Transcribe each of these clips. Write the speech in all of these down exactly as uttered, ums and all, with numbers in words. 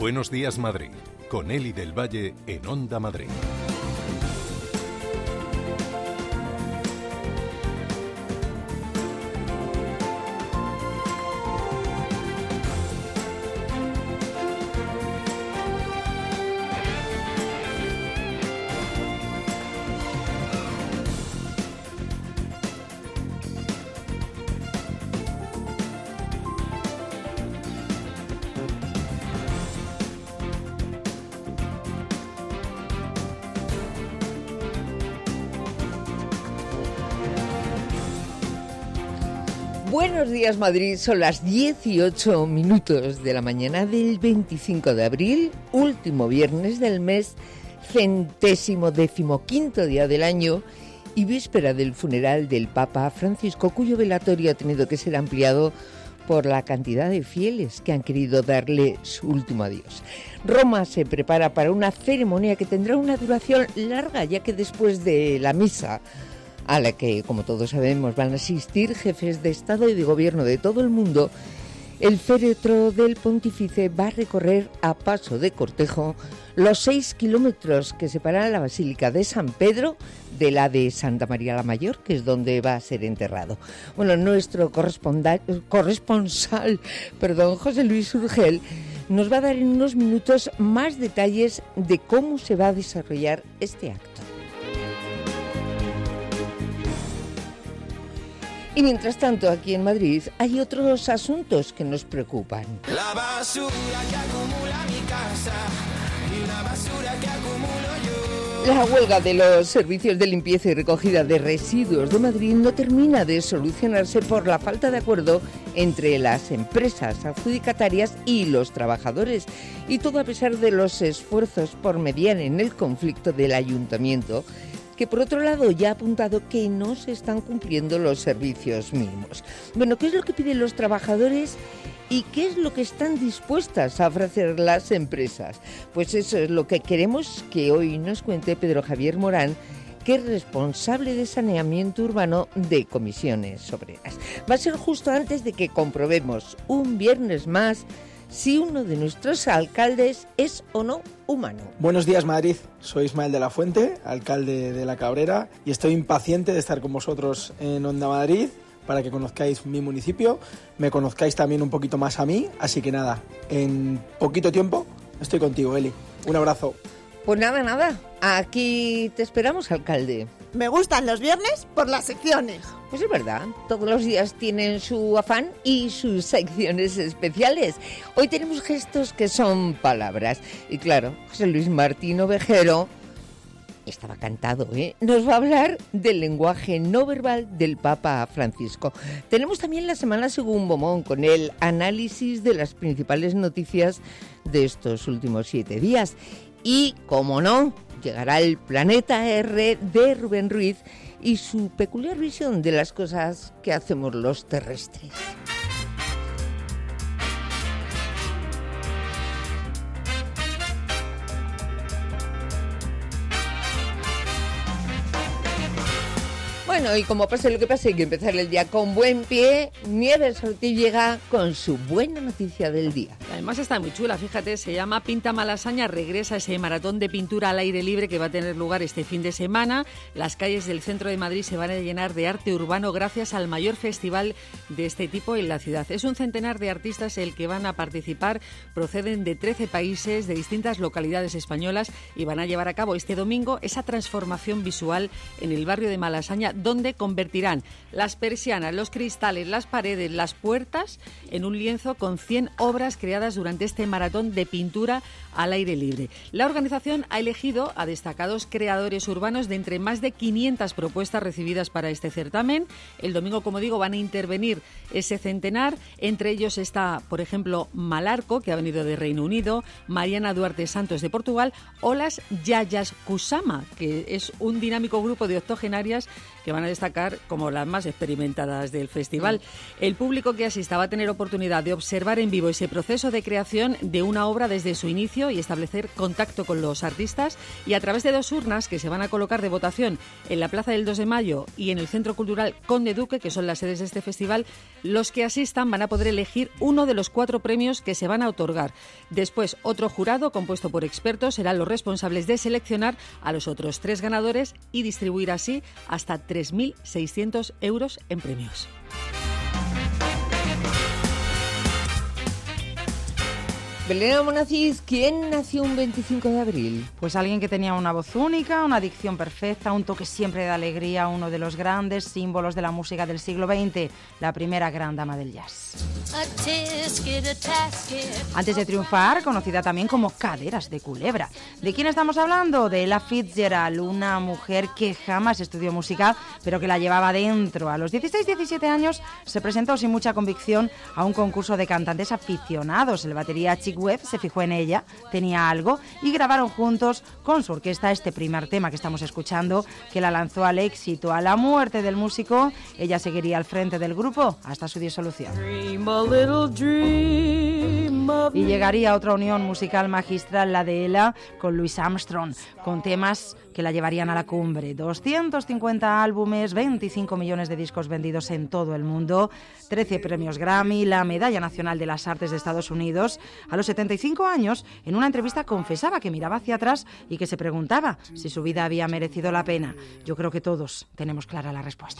Buenos días, Madrid, con Eli del Valle en Onda Madrid. Buenos días, Madrid. Son las dieciocho minutos de la mañana del veinticinco de abril, último viernes del mes, centésimo decimoquinto día del año y víspera del funeral del Papa Francisco, cuyo velatorio ha tenido que ser ampliado por la cantidad de fieles que han querido darle su último adiós. Roma se prepara para una ceremonia que tendrá una duración larga, ya que después de la misa, a la que, como todos sabemos, van a asistir jefes de Estado y de Gobierno de todo el mundo, el féretro del pontífice va a recorrer a paso de cortejo los seis kilómetros que separan la Basílica de San Pedro de la de Santa María la Mayor, que es donde va a ser enterrado. Bueno, nuestro corresponsal, perdón, José Luis Urgel, nos va a dar en unos minutos más detalles de cómo se va a desarrollar este acto. Y mientras tanto, aquí en Madrid hay otros asuntos que nos preocupan. La basura que acumula mi casa y la basura que acumulo yo. La huelga de los servicios de limpieza y recogida de residuos de Madrid no termina de solucionarse por la falta de acuerdo entre las empresas adjudicatarias y los trabajadores. Y todo a pesar de los esfuerzos por mediar en el conflicto del ayuntamiento, que por otro lado ya ha apuntado que no se están cumpliendo los servicios mínimos. Bueno, ¿qué es lo que piden los trabajadores y qué es lo que están dispuestas a ofrecer las empresas? Pues eso es lo que queremos que hoy nos cuente Pedro Javier Morán, que es responsable de saneamiento urbano de Comisiones Obreras. Va a ser justo antes de que comprobemos un viernes más si uno de nuestros alcaldes es o no humano. Buenos días, Madrid. Soy Ismael de la Fuente, alcalde de La Cabrera, y estoy impaciente de estar con vosotros en Onda Madrid para que conozcáis mi municipio, me conozcáis también un poquito más a mí, así que nada, en poquito tiempo estoy contigo, Eli. Un abrazo. Pues nada, nada, aquí te esperamos, alcalde. Me gustan los viernes por las secciones. Pues es verdad, todos los días tienen su afán y sus secciones especiales. Hoy tenemos gestos que son palabras. Y claro, José Luis Martín Ovejero, estaba cantado, ¿eh? Nos va a hablar del lenguaje no verbal del Papa Francisco. Tenemos también la semana según Bomón, con el análisis de las principales noticias de estos últimos siete días. Y, como no, llegará el Planeta R de Rubén Ruiz y su peculiar visión de las cosas que hacemos los terrestres. Bueno, y como pase lo que pase, hay que empezar el día con buen pie. Nieves Ortiz llega con su buena noticia del día. Además está muy chula, fíjate, se llama Pinta Malasaña, regresa ese maratón de pintura al aire libre que va a tener lugar este fin de semana. Las calles del centro de Madrid se van a llenar de arte urbano gracias al mayor festival de este tipo en la ciudad. Es un centenar de artistas el que van a participar, proceden de trece países, de distintas localidades españolas y van a llevar a cabo este domingo esa transformación visual en el barrio de Malasaña, donde convertirán las persianas, los cristales, las paredes, las puertas en un lienzo con cien obras creadas durante este maratón de pintura al aire libre. La organización ha elegido a destacados creadores urbanos de entre más de quinientas propuestas recibidas para este certamen. El domingo, como digo, van a intervenir ese centenar. Entre ellos está, por ejemplo, Malarco, que ha venido de Reino Unido, Mariana Duarte Santos de Portugal o las Yayas Kusama, que es un dinámico grupo de octogenarias que van a destacar como las más experimentadas del festival. El público que asista va a tener oportunidad de observar en vivo ese proceso de creación de una obra desde su inicio y establecer contacto con los artistas, y a través de dos urnas que se van a colocar de votación en la Plaza del dos de Mayo y en el Centro Cultural Conde Duque, que son las sedes de este festival, los que asistan van a poder elegir uno de los cuatro premios que se van a otorgar. Después, otro jurado compuesto por expertos serán los responsables de seleccionar a los otros tres ganadores y distribuir así hasta tres mil seiscientos euros en premios. Belén Almonacid, ¿quién nació un veinticinco de abril? Pues alguien que tenía una voz única, una dicción perfecta, un toque siempre de alegría, uno de los grandes símbolos de la música del siglo veinte, la primera gran dama del jazz. Antes de triunfar, conocida también como Caderas de Culebra. ¿De quién estamos hablando? De Ella Fitzgerald, una mujer que jamás estudió música, pero que la llevaba dentro. A los dieciséis diecisiete años se presentó sin mucha convicción a un concurso de cantantes aficionados. El batería Chick Webb se fijó en ella, tenía algo, y grabaron juntos con su orquesta este primer tema que estamos escuchando, que la lanzó al éxito. A la muerte del músico, ella seguiría al frente del grupo hasta su disolución. Y llegaría otra unión musical magistral, la de Ella con Louis Armstrong, con temas que la llevarían a la cumbre. doscientos cincuenta álbumes, veinticinco millones de discos vendidos en todo el mundo, trece premios Grammy, la Medalla Nacional de las Artes de Estados Unidos. A los setenta y cinco años, en una entrevista confesaba que miraba hacia atrás y que se preguntaba si su vida había merecido la pena. Yo creo que todos tenemos clara la respuesta.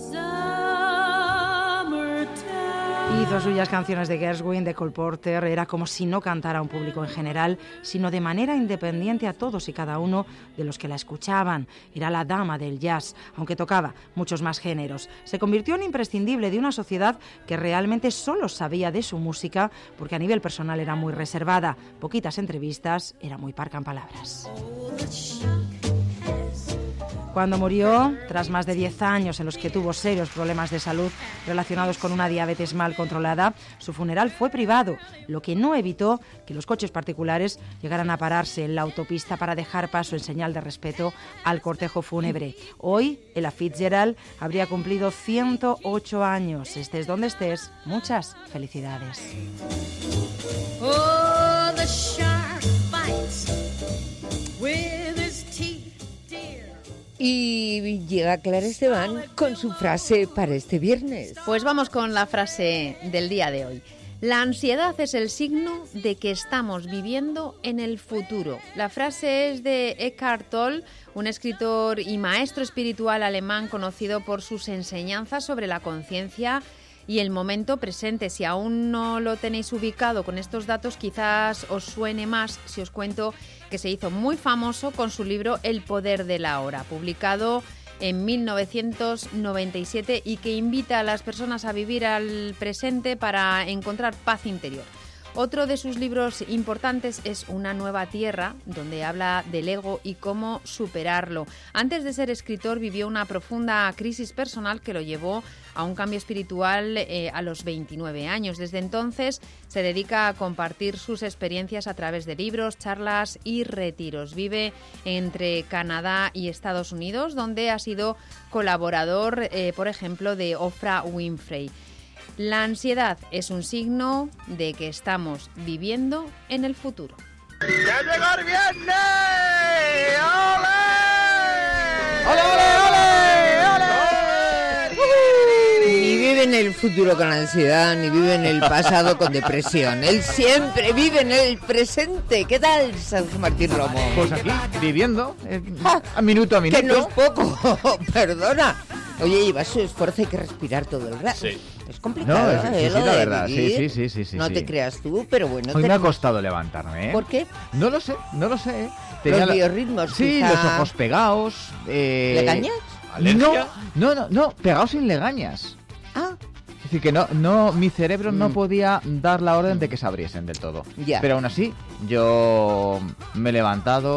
Hizo suyas canciones de Gershwin, de Cole Porter. Era como si no cantara a un público en general, sino de manera independiente a todos y cada uno de los que la escuchaban. Era la dama del jazz, aunque tocaba muchos más géneros. Se convirtió en imprescindible de una sociedad que realmente solo sabía de su música, porque a nivel personal era muy reservada. Poquitas entrevistas, era muy parca en palabras. Cuando murió, tras más de diez años en los que tuvo serios problemas de salud relacionados con una diabetes mal controlada, su funeral fue privado, lo que no evitó que los coches particulares llegaran a pararse en la autopista para dejar paso en señal de respeto al cortejo fúnebre. Hoy, Ella Fitzgerald habría cumplido ciento ocho años. Estés donde estés, muchas felicidades. Oh, the shark bites with his teeth. Y llega Clara Esteban con su frase para este viernes. Pues vamos con la frase del día de hoy. La ansiedad es el signo de que estamos viviendo en el futuro. La frase es de Eckhart Tolle, un escritor y maestro espiritual alemán conocido por sus enseñanzas sobre la conciencia y el momento presente. Si aún no lo tenéis ubicado con estos datos, quizás os suene más si os cuento que se hizo muy famoso con su libro El poder de la hora, publicado en mil novecientos noventa y siete, y que invita a las personas a vivir al presente para encontrar paz interior. Otro de sus libros importantes es Una nueva tierra, donde habla del ego y cómo superarlo. Antes de ser escritor vivió una profunda crisis personal que lo llevó a un cambio espiritual eh, a los veintinueve años. Desde entonces se dedica a compartir sus experiencias a través de libros, charlas y retiros. Vive entre Canadá y Estados Unidos, donde ha sido colaborador, eh, por ejemplo, de Oprah Winfrey. La ansiedad es un signo de que estamos viviendo en el futuro. ¡Ya llegó el viernes! ¡Ole! ¡Ole, ole, ole, ole! Ni vive en el futuro con ansiedad, ni vive en el pasado con depresión. Él siempre vive en el presente. ¿Qué tal, Sergio Martín Romo? Pues aquí, viviendo, eh, a minuto a minuto. Que no es poco, perdona. Oye, lleva su esfuerzo, hay que respirar todo el rato. Sí. Es complicado, no, es, ¿eh? sí, Lo sí, la de verdad, sí, vivir. sí, sí, sí, sí. No sí. te creas tú, pero bueno. Hoy te... me ha costado levantarme, ¿eh? ¿Por qué? No lo sé, no lo sé. Tenía Los la... biorritmos, Sí, quizá... los ojos pegados. Eh... ¿Legañas? ¿Alergia? No, no, no, no, pegados sin legañas. Ah. Es decir, que no, no, mi cerebro mm. no podía dar la orden de que se abriesen del todo. Ya. Pero aún así, yo me he levantado,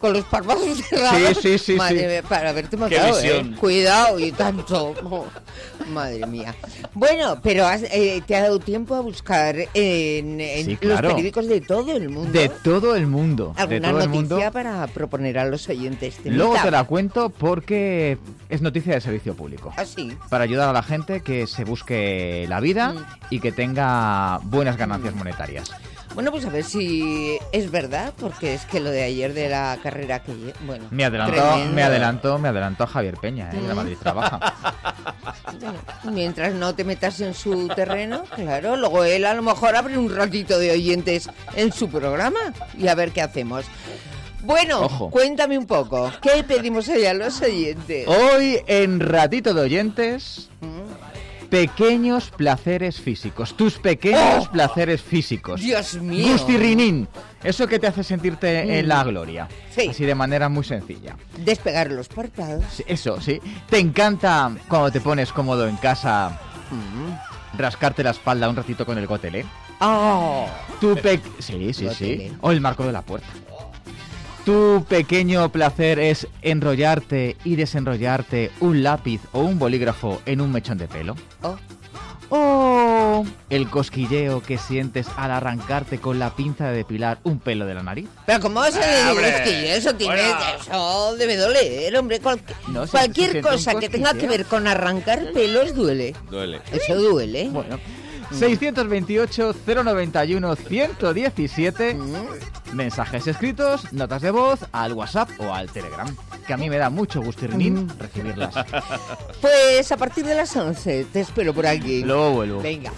con los párpados cerrados. Sí, sí, sí, Madre sí. mía, para haberte Qué matado, ¿eh? visión. Cuidado y tanto. Oh, madre mía. Bueno, pero has, eh, te ha dado tiempo a buscar en, en Sí, los claro. periódicos de todo el mundo De todo el mundo. De alguna todo el noticia mundo. para proponer a los oyentes. Luego Temita. te la cuento porque es noticia de servicio público. Ah, sí. Para ayudar a la gente que se busque la vida Mm. y que tenga buenas ganancias monetarias. Bueno, pues a ver si es verdad, porque es que lo de ayer de la carrera que... lle- Bueno, Me adelantó, tremendo. me adelantó, me adelantó a Javier Peña, ¿eh? De la Madrid Trabaja. Bueno, mientras no te metas en su terreno, claro. Luego él a lo mejor abre un ratito de oyentes en su programa y a ver qué hacemos. Bueno, Ojo. cuéntame un poco. ¿Qué pedimos hoy a los oyentes? Hoy en Ratito de Oyentes, Mm. pequeños placeres físicos. Tus pequeños ¡Oh! placeres físicos. Dios mío. Gustirrinín. Eso que te hace sentirte Mm. en la gloria. Sí. Así de manera muy sencilla. Despegar los párpados. Sí, eso, sí. ¿Te encanta cuando te pones cómodo en casa Mm. rascarte la espalda un ratito con el gotelé? Oh. Tu pe... Sí, sí, Gotelé. sí. O el marco de la puerta. Tu pequeño placer es enrollarte y desenrollarte un lápiz o un bolígrafo en un mechón de pelo. Oh. O el cosquilleo que sientes al arrancarte con la pinza de depilar un pelo de la nariz. Pero ¿cómo se Ah, le hombre. dice que eso tiene? Bueno. Eso debe doler, hombre. Cual- No, se- cualquier se siente un cosa que tenga que cosquilleo. ver con arrancar pelos duele. Duele. Eso duele. Bueno, seiscientos veintiocho, cero noventa y uno, ciento diecisiete. Mm. Mensajes escritos, notas de voz, al WhatsApp o al Telegram. Que a mí me da mucho gustirrinín Mm. recibirlas. Pues a partir de las once te espero por aquí. Luego vuelvo. Venga.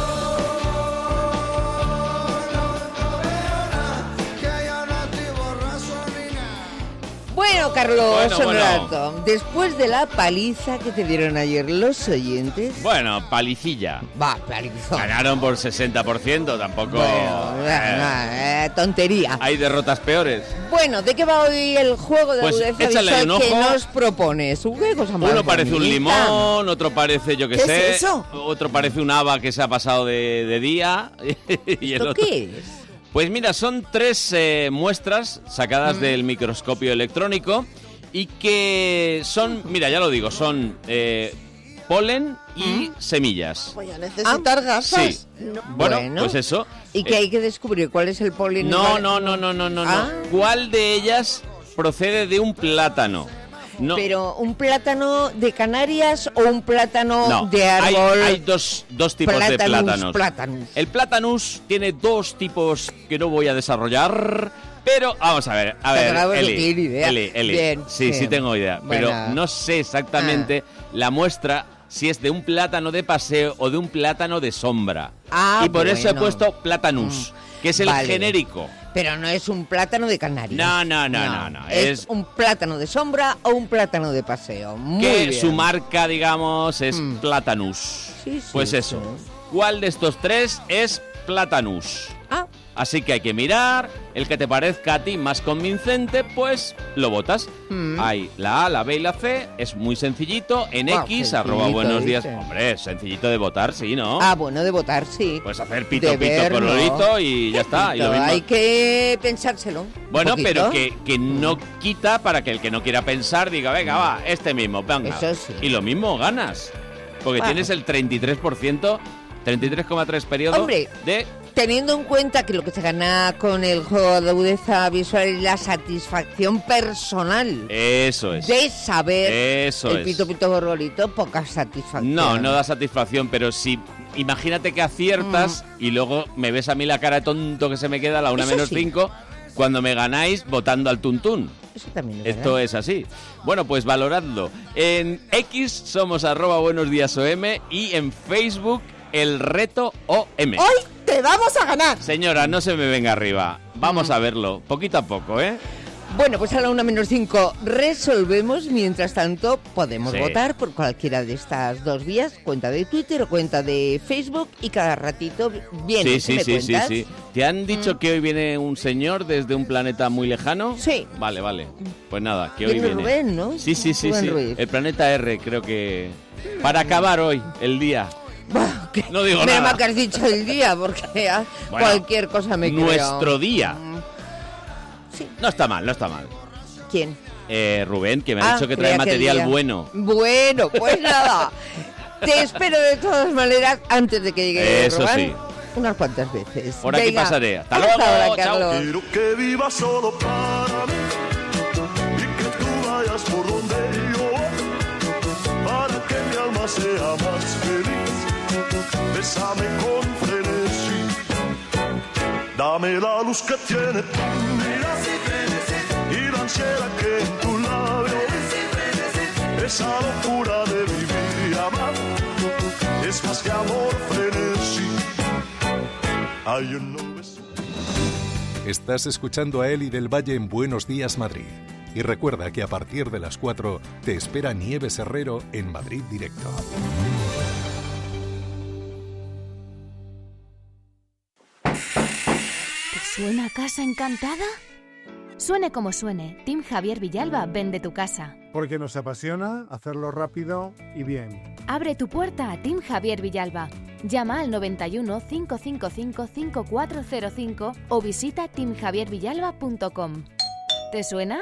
Bueno, Carlos Bueno, bueno. Honorato, después de la paliza que te dieron ayer los oyentes... Bueno, palicilla. Va, paliza. Ganaron por sesenta por ciento, tampoco... Bueno, eh, eh, tontería. hay derrotas peores. Bueno, ¿de qué va hoy el juego de Pues agudeza échale visual un que ojo. nos propones? Uh, qué cosa más Uno parece un bonita. limón, otro parece, yo qué ¿Qué sé. es eso? Otro parece un haba que se ha pasado de, de día. y el ¿Esto otro... qué es? Pues mira, son tres eh, muestras sacadas Mm. del microscopio electrónico y que son, mira, ya lo digo, son eh, polen y semillas. Voy a necesitar gafas. Sí. No. Bueno, Bueno. pues eso. Y que Eh, hay que descubrir cuál es el polen. y No, cuál- no, no, no, no, no, Ah. no. ¿Cuál de ellas procede de un plátano? No. Pero un plátano de Canarias o un plátano No, de hay, árbol. hay dos, dos tipos de Platanus, plátanos. platanus. El platanus tiene dos tipos que no voy a desarrollar, pero vamos a ver, a ver, Pero vamos, Eli, no tiene idea. Eli, Eli. Bien, sí, sí. sí tengo idea, pero Bueno. no sé exactamente la muestra si es de un plátano de paseo o de un plátano de sombra. Ah, y por eso he bueno. puesto platanus, que es el Vale. genérico. Pero no es un plátano de Canarias. No, no, no, no, no, Es, es- un plátano de sombra o un plátano de paseo. Muy que bien. su marca, digamos, es Mm. platanus. Sí, sí, pues eso. sí. ¿Cuál de estos tres es platanus? Ah, Así que hay que mirar, el que te parezca a ti más convincente, pues lo votas. Mm. Hay la A, la B y la C, es muy sencillito, en Ah, X, sencillito, arroba buenos días. dice. Hombre, sencillito de votar, sí, ¿no? ah, bueno, de votar, sí. Pues hacer pito, De pito, ver, no. colorito y ya está. Y lo mismo. Hay que pensárselo. un Bueno, poquito. pero que, que no quita para que el que no quiera pensar diga, venga, va, este mismo, venga. Eso sí. Y lo mismo ganas. Porque Ah. tienes el treinta y tres por ciento, treinta y tres coma tres periodo Hombre. de... Teniendo en cuenta que lo que se gana con el juego de agudeza visual es la satisfacción personal Eso es. de saber Eso el es. pito pito gorgolito, poca satisfacción. No, no da satisfacción, pero si imagínate que aciertas y luego me ves a mí la cara de tonto que se me queda a la una Eso menos sí. cinco cuando me ganáis votando al tuntún. Eso también es Esto verdad. es así. Bueno, pues valoradlo. En X somos arroba buenos días O M y en Facebook el reto O M. Hoy te vamos a ganar. Señora, no se me venga arriba. Vamos Mm. a verlo, poquito a poco, ¿eh? Bueno, pues a la una menos cinco resolvemos. Mientras tanto, podemos Sí. votar por cualquiera de estas dos vías, cuenta de Twitter o cuenta de Facebook, y cada ratito viene. sí, sí, ¿me sí, sí, cuentas? sí. ¿Te han dicho Mm. que hoy viene un señor desde un planeta muy lejano? Sí. Vale, vale. Pues nada, que hoy Viene viene. Rubén, ¿no? Sí, sí, sí, Rubén sí. Ruiz. El planeta R, creo que... Para acabar hoy, el día. Bah, que- No digo Menos nada. mal que has dicho el día, porque ah, Bueno, cualquier cosa me creo. Nuestro día. Mm, Sí. No está mal, no está mal. ¿Quién? Eh, Rubén, que me ha Ah, dicho que trae creía que material día. bueno. Bueno, pues nada. Te espero de todas maneras antes de que llegue Eso Rubén, sí. unas cuantas veces. Por aquí Venga. pasaré. Hasta Hasta luego. ahora, Chao. Carlos. Quiero que vivas solo para mí y que tú vayas por donde yo voy, para que mi alma sea más feliz. Bésame con frenesí, dame la luz que tiene tu mirada y la ansiedad que en tu labio, esa locura de vivir y amar es más que amor frenesí. Ay, yo no me... Estás escuchando a Eli del Valle en Buenos Días Madrid. Y recuerda que a partir de las cuatro te espera Nieves Herrero en Madrid Directo. ¿Te suena Casa Encantada? Suene como suene, Team Javier Villalba vende tu casa. Porque nos apasiona hacerlo rápido y bien. Abre tu puerta a Team Javier Villalba. Llama al noventa y uno, cinco cinco cinco, cinco cuatro cero cinco o visita team javier villalba punto com. ¿Te suena?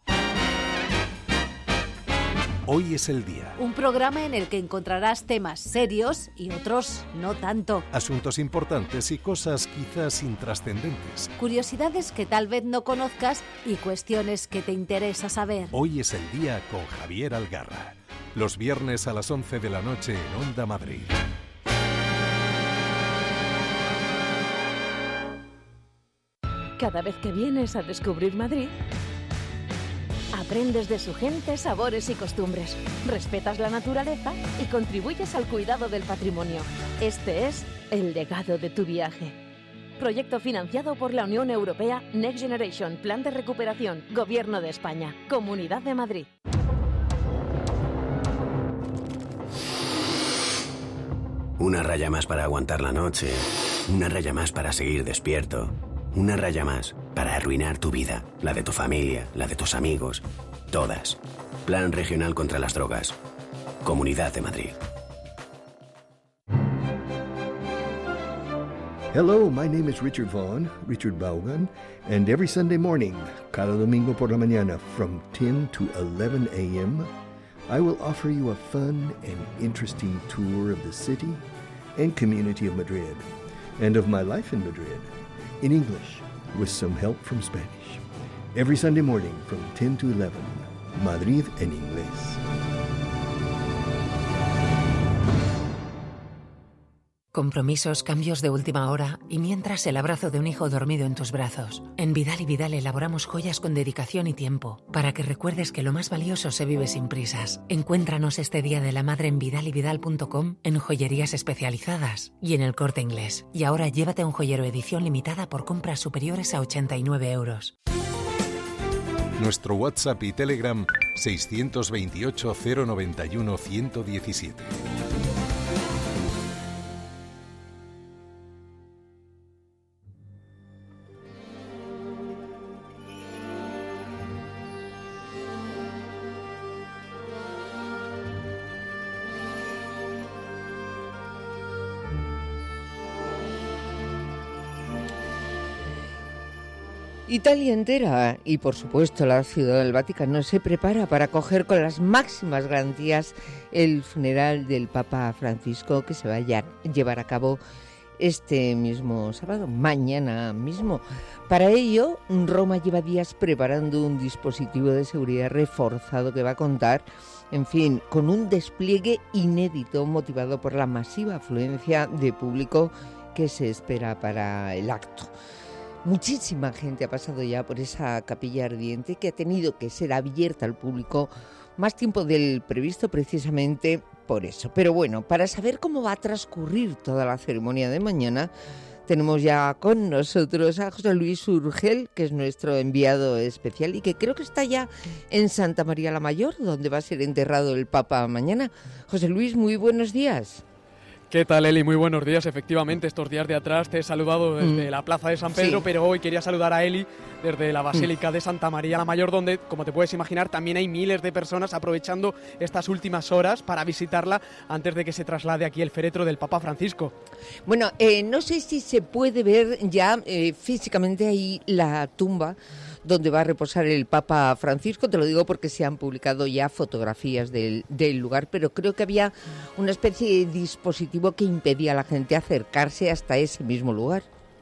Hoy es el día. Un programa en el que encontrarás temas serios y otros no tanto. Asuntos importantes y cosas quizás intrascendentes. Curiosidades que tal vez no conozcas y cuestiones que te interesa saber. Hoy es el día con Javier Algarra. Los viernes a las once de la noche en Onda Madrid. Cada vez que vienes a descubrir Madrid, aprendes de su gente, sabores y costumbres, respetas la naturaleza y contribuyes al cuidado del patrimonio. Este es el legado de tu viaje. Proyecto financiado por la Unión Europea Next Generation, Plan de Recuperación, Gobierno de España, Comunidad de Madrid. Una raya más para aguantar la noche, una raya más para seguir despierto. Una raya más para arruinar tu vida, la de tu familia, la de tus amigos, todas. Plan Regional contra las Drogas. Comunidad de Madrid. Hello, my name is Richard Vaughn, Richard Vaughan, and every Sunday morning, cada domingo por la mañana, from ten to eleven a.m., I will offer you a fun and interesting tour of the city and community of Madrid, and of my life in Madrid. In English, with some help from Spanish. Every Sunday morning from ten to eleven, Madrid en inglés. Compromisos, cambios de última hora y mientras el abrazo de un hijo dormido en tus brazos. En Vidal y Vidal elaboramos joyas con dedicación y tiempo para que recuerdes que lo más valioso se vive sin prisas. Encuéntranos este Día de la Madre en vidal y vidal punto com, en joyerías especializadas y en El Corte Inglés. Y ahora llévate un joyero edición limitada por compras superiores a ochenta y nueve euros. Nuestro WhatsApp y Telegram seiscientos veintiocho, cero noventa y uno, ciento diecisiete. Italia entera y, por supuesto, la Ciudad del Vaticano se prepara para acoger con las máximas garantías el funeral del Papa Francisco, que se va a llevar a cabo este mismo sábado, mañana mismo. Para ello, Roma lleva días preparando un dispositivo de seguridad reforzado que va a contar, en fin, con un despliegue inédito motivado por la masiva afluencia de público que se espera para el acto. Muchísima gente ha pasado ya por esa capilla ardiente que ha tenido que ser abierta al público más tiempo del previsto precisamente por eso. Pero bueno, para saber cómo va a transcurrir toda la ceremonia de mañana, tenemos ya con nosotros a José Luis Urgel, que es nuestro enviado especial y que creo que está ya en Santa María la Mayor, donde va a ser enterrado el Papa mañana. José Luis, muy buenos días. ¿Qué tal, Eli? Muy buenos días. Efectivamente, estos días de atrás te he saludado desde mm. la Plaza de San Pedro, sí. pero hoy quería saludar a Eli desde la Basílica mm. de Santa María la Mayor, donde, como te puedes imaginar, también hay miles de personas aprovechando estas últimas horas para visitarla antes de que se traslade aquí el féretro del Papa Francisco. Bueno, eh, no sé si se puede ver ya eh, físicamente ahí la tumba donde va a reposar el Papa Francisco. Te lo digo porque se han publicado ya fotografías del, del lugar, pero creo que había una especie de dispositivo que impedía a la gente acercarse hasta ese mismo lugar.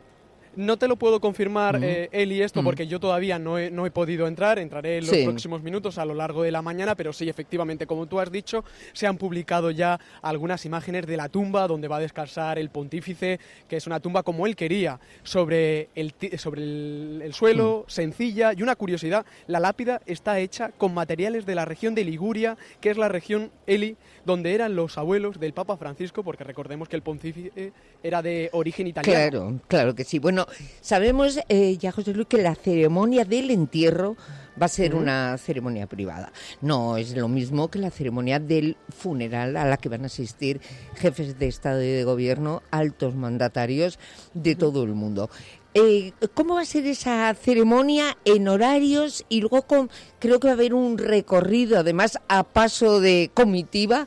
No te lo puedo confirmar, mm. eh, Eli, esto, mm. porque yo todavía no he, no he podido entrar, entraré en los sí. próximos minutos a lo largo de la mañana, pero sí, efectivamente, como tú has dicho, se han publicado ya algunas imágenes de la tumba donde va a descansar el pontífice, que es una tumba como él quería, sobre el, sobre el, el suelo, mm. sencilla, y una curiosidad, la lápida está hecha con materiales de la región de Liguria, que es la región, Eli, donde eran los abuelos del Papa Francisco, porque recordemos que el pontífice era de origen italiano. Claro, claro que sí. Bueno, sabemos, eh, ya José Luis, que la ceremonia del entierro va a ser uh-huh. una ceremonia privada. No es lo mismo que la ceremonia del funeral a la que van a asistir jefes de Estado y de Gobierno, altos mandatarios de uh-huh. todo el mundo. Eh, ¿Cómo va a ser esa ceremonia en horarios? Y luego con, creo que va a haber un recorrido, además a paso de comitiva,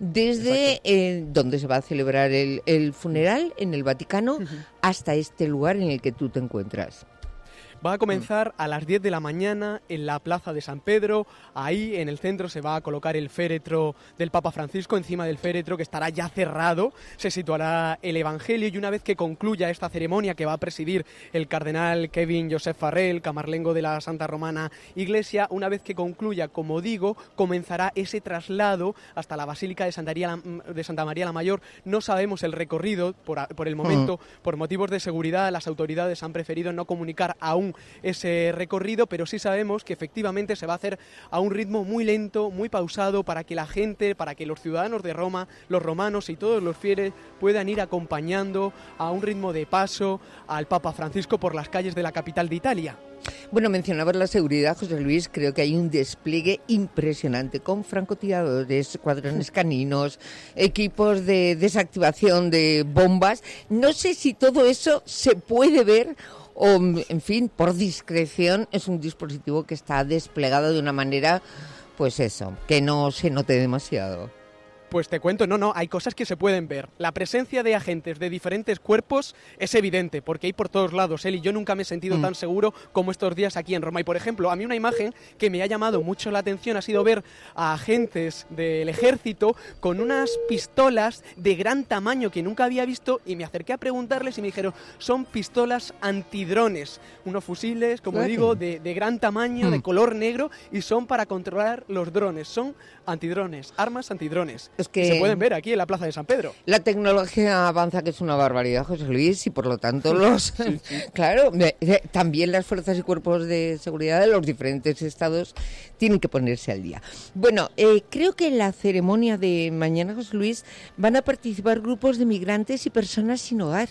desde eh, donde se va a celebrar el, el funeral en el Vaticano uh-huh. hasta este lugar en el que tú te encuentras. Va a comenzar a las diez de la mañana en la Plaza de San Pedro. Ahí en el centro se va a colocar el féretro del Papa Francisco. Encima del féretro, que estará ya cerrado, se situará el Evangelio, y una vez que concluya esta ceremonia, que va a presidir el cardenal Kevin Josep Farrell, camarlengo de la Santa Romana Iglesia, una vez que concluya, como digo, comenzará ese traslado hasta la Basílica de Santa María, de Santa María la Mayor. No sabemos el recorrido por, por el momento, uh-huh. por motivos de seguridad, las autoridades han preferido no comunicar aún ese recorrido, pero sí sabemos que efectivamente se va a hacer a un ritmo muy lento, muy pausado, para que la gente, para que los ciudadanos de Roma, los romanos y todos los fieles puedan ir acompañando a un ritmo de paso al Papa Francisco por las calles de la capital de Italia. Bueno, mencionabas la seguridad, José Luis. Creo que hay un despliegue impresionante con francotiradores, cuadrones caninos, equipos de desactivación de bombas. No sé si todo eso se puede ver o, en fin, por discreción. Es un dispositivo que está desplegado de una manera, pues eso, que no se note demasiado. Pues te cuento, no, no, hay cosas que se pueden ver. La presencia de agentes de diferentes cuerpos es evidente, porque hay por todos lados. Él y yo nunca me he sentido mm. tan seguro como estos días aquí en Roma. Y, por ejemplo, a mí una imagen que me ha llamado mucho la atención ha sido ver a agentes del ejército con unas pistolas de gran tamaño que nunca había visto, y me acerqué a preguntarles y me dijeron, son pistolas antidrones, unos fusiles, como sí. digo, de, de gran tamaño, mm. de color negro, y son para controlar los drones, son antidrones, armas antidrones. Es que se pueden ver aquí en la Plaza de San Pedro. La tecnología avanza, que es una barbaridad, José Luis, y por lo tanto los sí, sí. claro, también las fuerzas y cuerpos de seguridad de los diferentes estados tienen que ponerse al día. Bueno, eh, creo que en la ceremonia de mañana, José Luis, van a participar grupos de migrantes y personas sin hogar.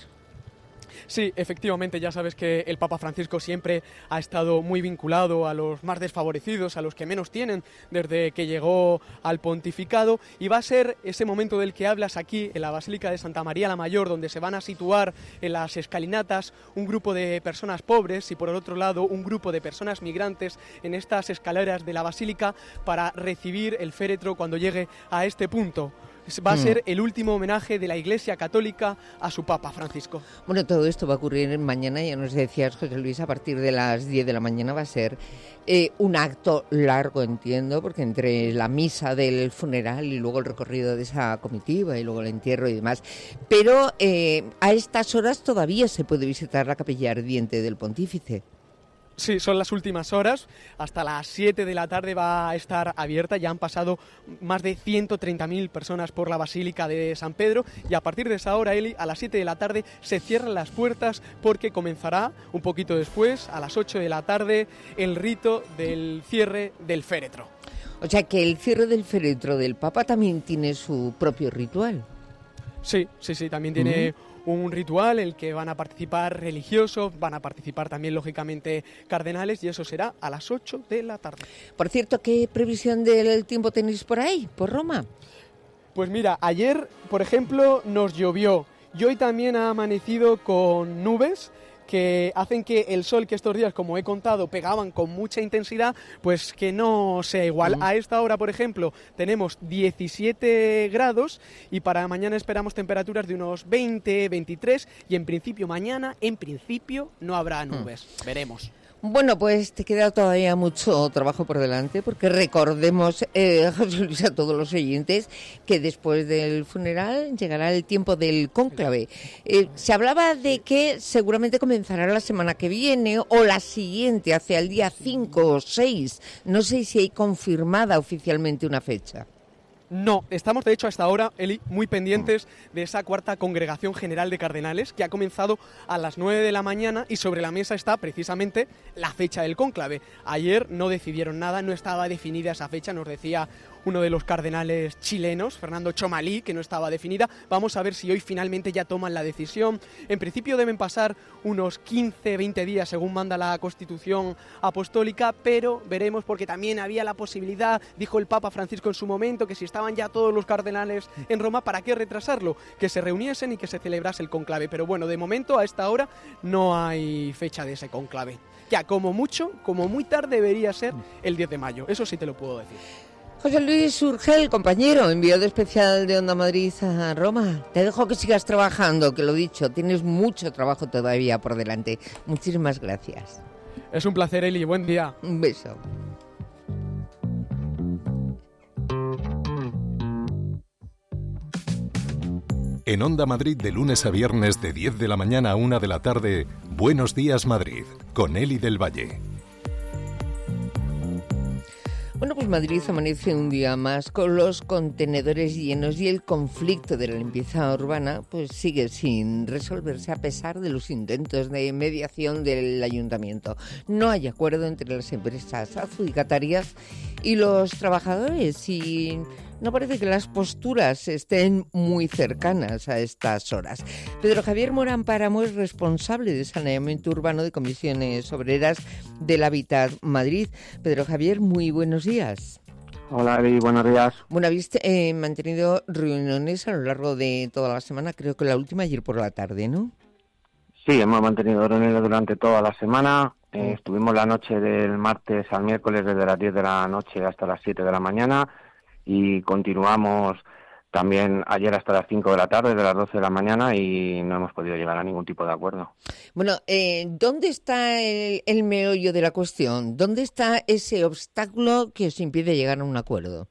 Sí, efectivamente, ya sabes que el Papa Francisco siempre ha estado muy vinculado a los más desfavorecidos, a los que menos tienen, desde que llegó al pontificado, y va a ser ese momento del que hablas aquí, en la Basílica de Santa María la Mayor, donde se van a situar en las escalinatas un grupo de personas pobres y, por el otro lado, un grupo de personas migrantes en estas escaleras de la Basílica para recibir el féretro cuando llegue a este punto. Va a ser el último homenaje de la Iglesia Católica a su Papa Francisco. Bueno, todo esto va a ocurrir mañana, ya nos decías, José Luis, a partir de las diez de la mañana va a ser eh, un acto largo, entiendo, porque entre la misa del funeral y luego el recorrido de esa comitiva y luego el entierro y demás. Pero eh, a estas horas todavía se puede visitar la capilla ardiente del pontífice. Sí, son las últimas horas. Hasta las siete de la tarde va a estar abierta. Ya han pasado más de ciento treinta mil personas por la Basílica de San Pedro, y a partir de esa hora, Eli, a las siete de la tarde se cierran las puertas, porque comenzará un poquito después, a las ocho de la tarde, el rito del cierre del féretro. O sea que el cierre del féretro del Papa también tiene su propio ritual. Sí, sí, sí, también tiene... Uh-huh. Un ritual en el que van a participar religiosos, van a participar también, lógicamente, cardenales, y eso será a las ocho de la tarde. Por cierto, ¿qué previsión del tiempo tenéis por ahí, por Roma? Pues mira, ayer, por ejemplo, nos llovió y hoy también ha amanecido con nubes que hacen que el sol, que estos días, como he contado, pegaban con mucha intensidad, pues que no sea igual. Mm. A esta hora, por ejemplo, tenemos diecisiete grados y para mañana esperamos temperaturas de unos veinte, veintitrés y en principio mañana, en principio, no habrá nubes. Mm. Veremos. Bueno, pues te queda todavía mucho trabajo por delante, porque recordemos, eh, José Luis, a todos los oyentes, que después del funeral llegará el tiempo del cónclave. Eh, se hablaba de que seguramente comenzará la semana que viene o la siguiente, hacia el día cinco o seis. No sé si hay confirmada oficialmente una fecha. No, estamos de hecho hasta ahora, Eli, muy pendientes de esa cuarta congregación general de cardenales que ha comenzado a las nueve de la mañana y sobre la mesa está precisamente la fecha del cónclave. Ayer no decidieron nada, no estaba definida esa fecha, nos decía uno de los cardenales chilenos, Fernando Chomalí, que no estaba definida. Vamos a ver si hoy finalmente ya toman la decisión. En principio deben pasar unos quince, veinte días según manda la Constitución Apostólica, pero veremos porque también había la posibilidad, dijo el Papa Francisco en su momento, que si estaban ya todos los cardenales en Roma, ¿para qué retrasarlo? Que se reuniesen y que se celebrase el conclave. Pero bueno, de momento a esta hora no hay fecha de ese conclave. Ya como mucho, como muy tarde debería ser el diez de mayo, eso sí te lo puedo decir. José Luis Urgel, compañero, enviado especial de Onda Madrid a Roma. Te dejo que sigas trabajando, que lo dicho, tienes mucho trabajo todavía por delante. Muchísimas gracias. Es un placer, Eli, buen día. Un beso. En Onda Madrid de lunes a viernes de diez de la mañana a una de la tarde, Buenos Días Madrid, con Eli del Valle. Bueno, pues Madrid amanece un día más con los contenedores llenos y el conflicto de la limpieza urbana pues sigue sin resolverse a pesar de los intentos de mediación del ayuntamiento. No hay acuerdo entre las empresas adjudicatarias y los trabajadores y no parece que las posturas estén muy cercanas a estas horas. Pedro Javier Morán Páramo es responsable de saneamiento urbano de Comisiones Obreras del Hábitat Madrid. Pedro Javier, muy buenos días. Hola, Eli, buenos días. Bueno, habéis eh, mantenido reuniones a lo largo de toda la semana, creo que la última ayer por la tarde, ¿no? Sí, hemos mantenido reuniones durante toda la semana. Eh, estuvimos la noche del martes al miércoles desde las diez de la noche hasta las siete de la mañana. Y continuamos también ayer hasta las cinco de la tarde, de las doce de la mañana, y no hemos podido llegar a ningún tipo de acuerdo. Bueno, eh, ¿dónde está el, el meollo de la cuestión? ¿Dónde está ese obstáculo que os impide llegar a un acuerdo?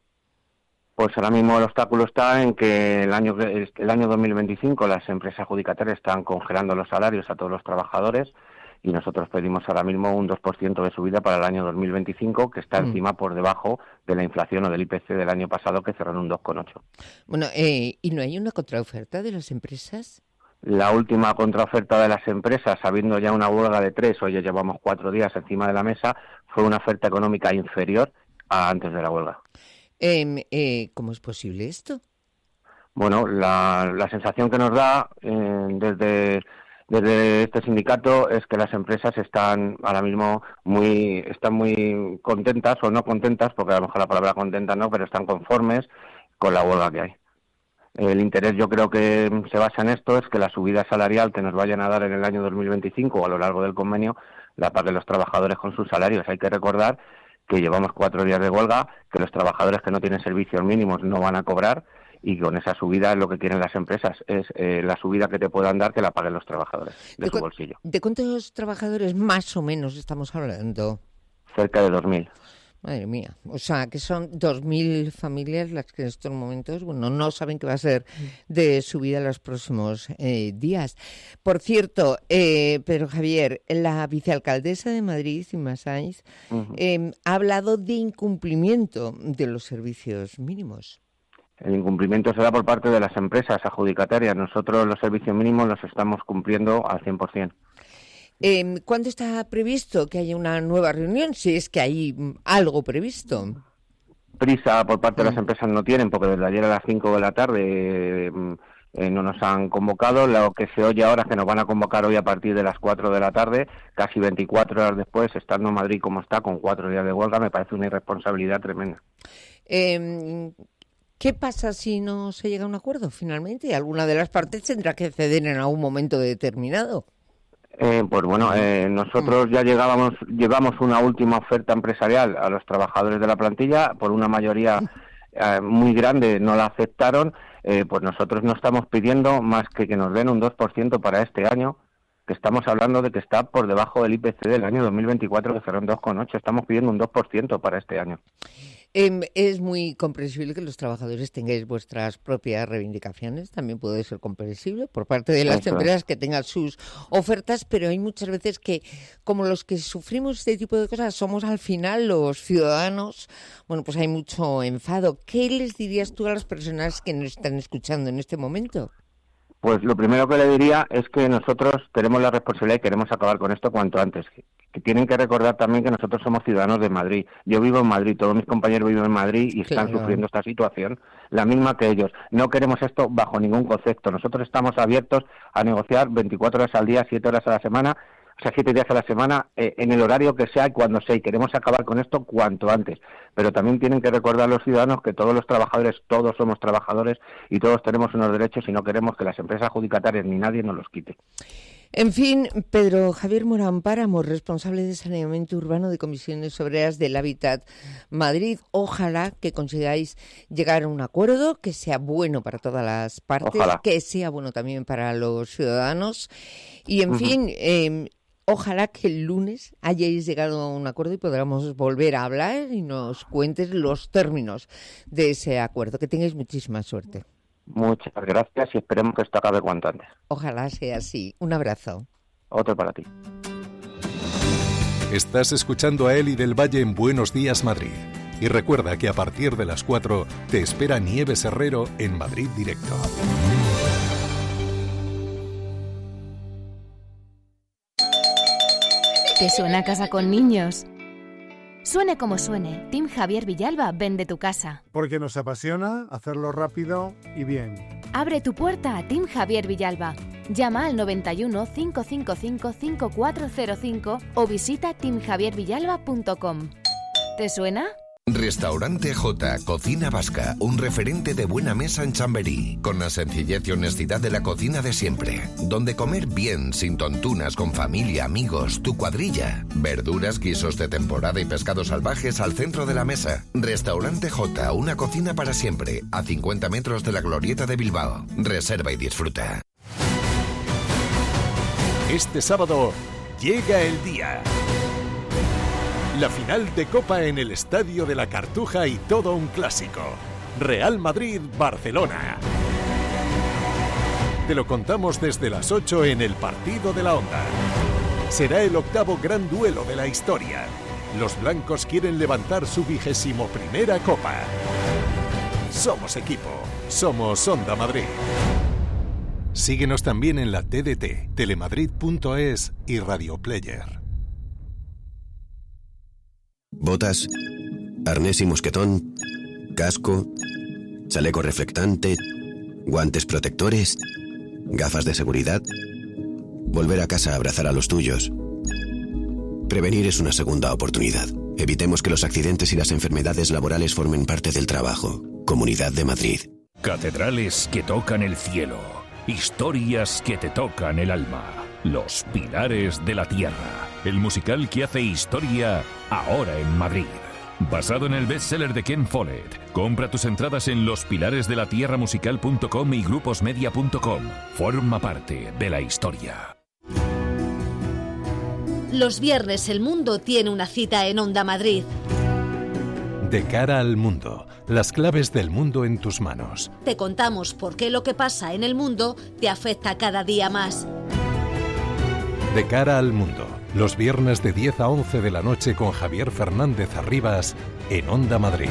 Pues ahora mismo el obstáculo está en que el año, el año dos mil veinticinco las empresas adjudicatarias están congelando los salarios a todos los trabajadores y nosotros pedimos ahora mismo un dos por ciento de subida para el año dos mil veinticinco, que está mm. encima por debajo de la inflación o del I P C del año pasado, que cerró en un dos coma ocho. Bueno, eh, ¿y no hay una contraoferta de las empresas? La última contraoferta de las empresas, habiendo ya una huelga de tres, hoy ya llevamos cuatro días encima de la mesa, fue una oferta económica inferior a antes de la huelga. Eh, eh, ¿Cómo es posible esto? Bueno, la, la sensación que nos da eh, desde... Desde este sindicato es que las empresas están ahora mismo muy están muy contentas o no contentas, porque a lo mejor la palabra contenta no, pero están conformes con la huelga que hay. El interés yo creo que se basa en esto, es que la subida salarial que nos vayan a dar en el año dos mil veinticinco o a lo largo del convenio la paguen los trabajadores con sus salarios. Hay que recordar que llevamos cuatro días de huelga, que los trabajadores que no tienen servicios mínimos no van a cobrar, y con esa subida lo que quieren las empresas es eh, la subida que te puedan dar, que la paguen los trabajadores de, de su bolsillo. ¿De cuántos trabajadores más o menos estamos hablando? Cerca de dos mil. Madre mía, o sea, que son dos mil familias las que en estos momentos, bueno, no saben qué va a ser de su vida en los próximos eh, días. Por cierto, eh, Pedro Javier, la vicealcaldesa de Madrid, Inma Sainz, uh-huh. eh, ha hablado de incumplimiento de los servicios mínimos. El incumplimiento se da por parte de las empresas adjudicatarias. Nosotros los servicios mínimos los estamos cumpliendo al cien por ciento. Eh, ¿Cuándo está previsto que haya una nueva reunión? Si es que hay algo previsto. Prisa por parte de las empresas no tienen, porque desde ayer a las cinco de la tarde eh, eh, no nos han convocado. Lo que se oye ahora es que nos van a convocar hoy a partir de las cuatro de la tarde, casi veinticuatro horas después, estando Madrid como está, con cuatro días de huelga, me parece una irresponsabilidad tremenda. Eh, ¿Qué pasa si no se llega a un acuerdo finalmente? Alguna de las partes tendrá que ceder en algún momento determinado. Eh, pues bueno, eh, nosotros ya llegábamos, llevamos una última oferta empresarial a los trabajadores de la plantilla, por una mayoría eh, muy grande no la aceptaron, eh, pues nosotros no estamos pidiendo más que que nos den un dos por ciento para este año, que estamos hablando de que está por debajo del I P C del año dos mil veinticuatro, que cerró en dos coma ocho, estamos pidiendo un dos por ciento para este año. Eh, es muy comprensible que los trabajadores tengáis vuestras propias reivindicaciones, también puede ser comprensible por parte de las Eso empresas es. que tengan sus ofertas, pero hay muchas veces que, como los que sufrimos este tipo de cosas, somos al final los ciudadanos, bueno, pues hay mucho enfado. ¿Qué les dirías tú a las personas que nos están escuchando en este momento? Pues lo primero que le diría es que nosotros tenemos la responsabilidad y queremos acabar con esto cuanto antes. Que tienen que recordar también que nosotros somos ciudadanos de Madrid. Yo vivo en Madrid, todos mis compañeros viven en Madrid y están Claro. sufriendo esta situación, la misma que ellos. No queremos esto bajo ningún concepto. Nosotros estamos abiertos a negociar veinticuatro horas al día, siete horas a la semana, o sea, siete días a la semana, eh, en el horario que sea y cuando sea, y queremos acabar con esto cuanto antes. Pero también tienen que recordar los ciudadanos que todos los trabajadores, todos somos trabajadores y todos tenemos unos derechos y no queremos que las empresas adjudicatarias ni nadie nos los quite. En fin, Pedro Javier Morán Páramo, responsable de saneamiento urbano de Comisiones Obreras del Hábitat Madrid. Ojalá que consigáis llegar a un acuerdo que sea bueno para todas las partes, Ojalá. que sea bueno también para los ciudadanos. Y, en Ujú. fin, eh, ojalá que el lunes hayáis llegado a un acuerdo y podamos volver a hablar y nos cuentes los términos de ese acuerdo. Que tengáis muchísima suerte. Muchas gracias y esperemos que esto acabe cuanto antes. Ojalá sea así. Un abrazo. Otro para ti. Estás escuchando a Eli del Valle en Buenos Días Madrid. Y recuerda que a partir de las cuatro te espera Nieves Herrero en Madrid Directo. ¿Te suena a casa con niños? Suene como suene, Team Javier Villalba vende tu casa. Porque nos apasiona hacerlo rápido y bien. Abre tu puerta a Team Javier Villalba. Llama al noventa y uno, cinco cinco cinco, cinco cuatro cero cinco o visita team javier villalba punto com. ¿Te suena? Restaurante J, Cocina Vasca, un referente de buena mesa en Chamberí, con la sencillez y honestidad de la cocina de siempre, donde comer bien, sin tontunas, con familia, amigos, tu cuadrilla, verduras, guisos de temporada y pescados salvajes al centro de la mesa. Restaurante J, una cocina para siempre, a cincuenta metros de la Glorieta de Bilbao. Reserva y disfruta. Este sábado llega el día. La final de Copa en el Estadio de la Cartuja y todo un clásico. Real Madrid-Barcelona. Te lo contamos desde las ocho en el Partido de la Onda. Será el octavo gran duelo de la historia. Los blancos quieren levantar su vigésimo primera Copa. Somos equipo. Somos Onda Madrid. Síguenos también en la T D T, telemadrid punto es y Radio Player. Botas, arnés y mosquetón, casco, chaleco reflectante, guantes protectores, gafas de seguridad. Volver a casa a abrazar a los tuyos. Prevenir es una segunda oportunidad. Evitemos que los accidentes y las enfermedades laborales formen parte del trabajo. Comunidad de Madrid. Catedrales que tocan el cielo. Historias que te tocan el alma. Los Pilares de la Tierra. El musical que hace historia ahora en Madrid. Basado en el bestseller de Ken Follett. Compra tus entradas en los pilares de la tierra musical punto com y gruposmedia punto com. Forma parte de la historia. Los viernes el mundo tiene una cita en Onda Madrid. De cara al mundo, las claves del mundo en tus manos. Te contamos por qué lo que pasa en el mundo te afecta cada día más. De cara al mundo, los viernes de diez a once de la noche con Javier Fernández Arribas en Onda Madrid.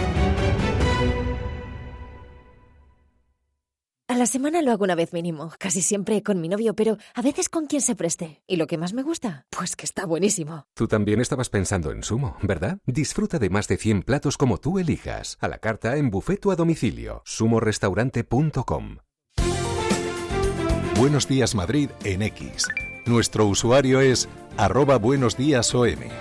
A la semana lo hago una vez mínimo, casi siempre con mi novio, pero a veces con quien se preste. ¿Y lo que más me gusta? Pues que está buenísimo. Tú también estabas pensando en Sumo, ¿verdad? Disfruta de más de cien platos como tú elijas, a la carta, en buffet o a domicilio. sumo restaurante punto com. Buenos Días Madrid en X. Nuestro usuario es arroba buenos días O M.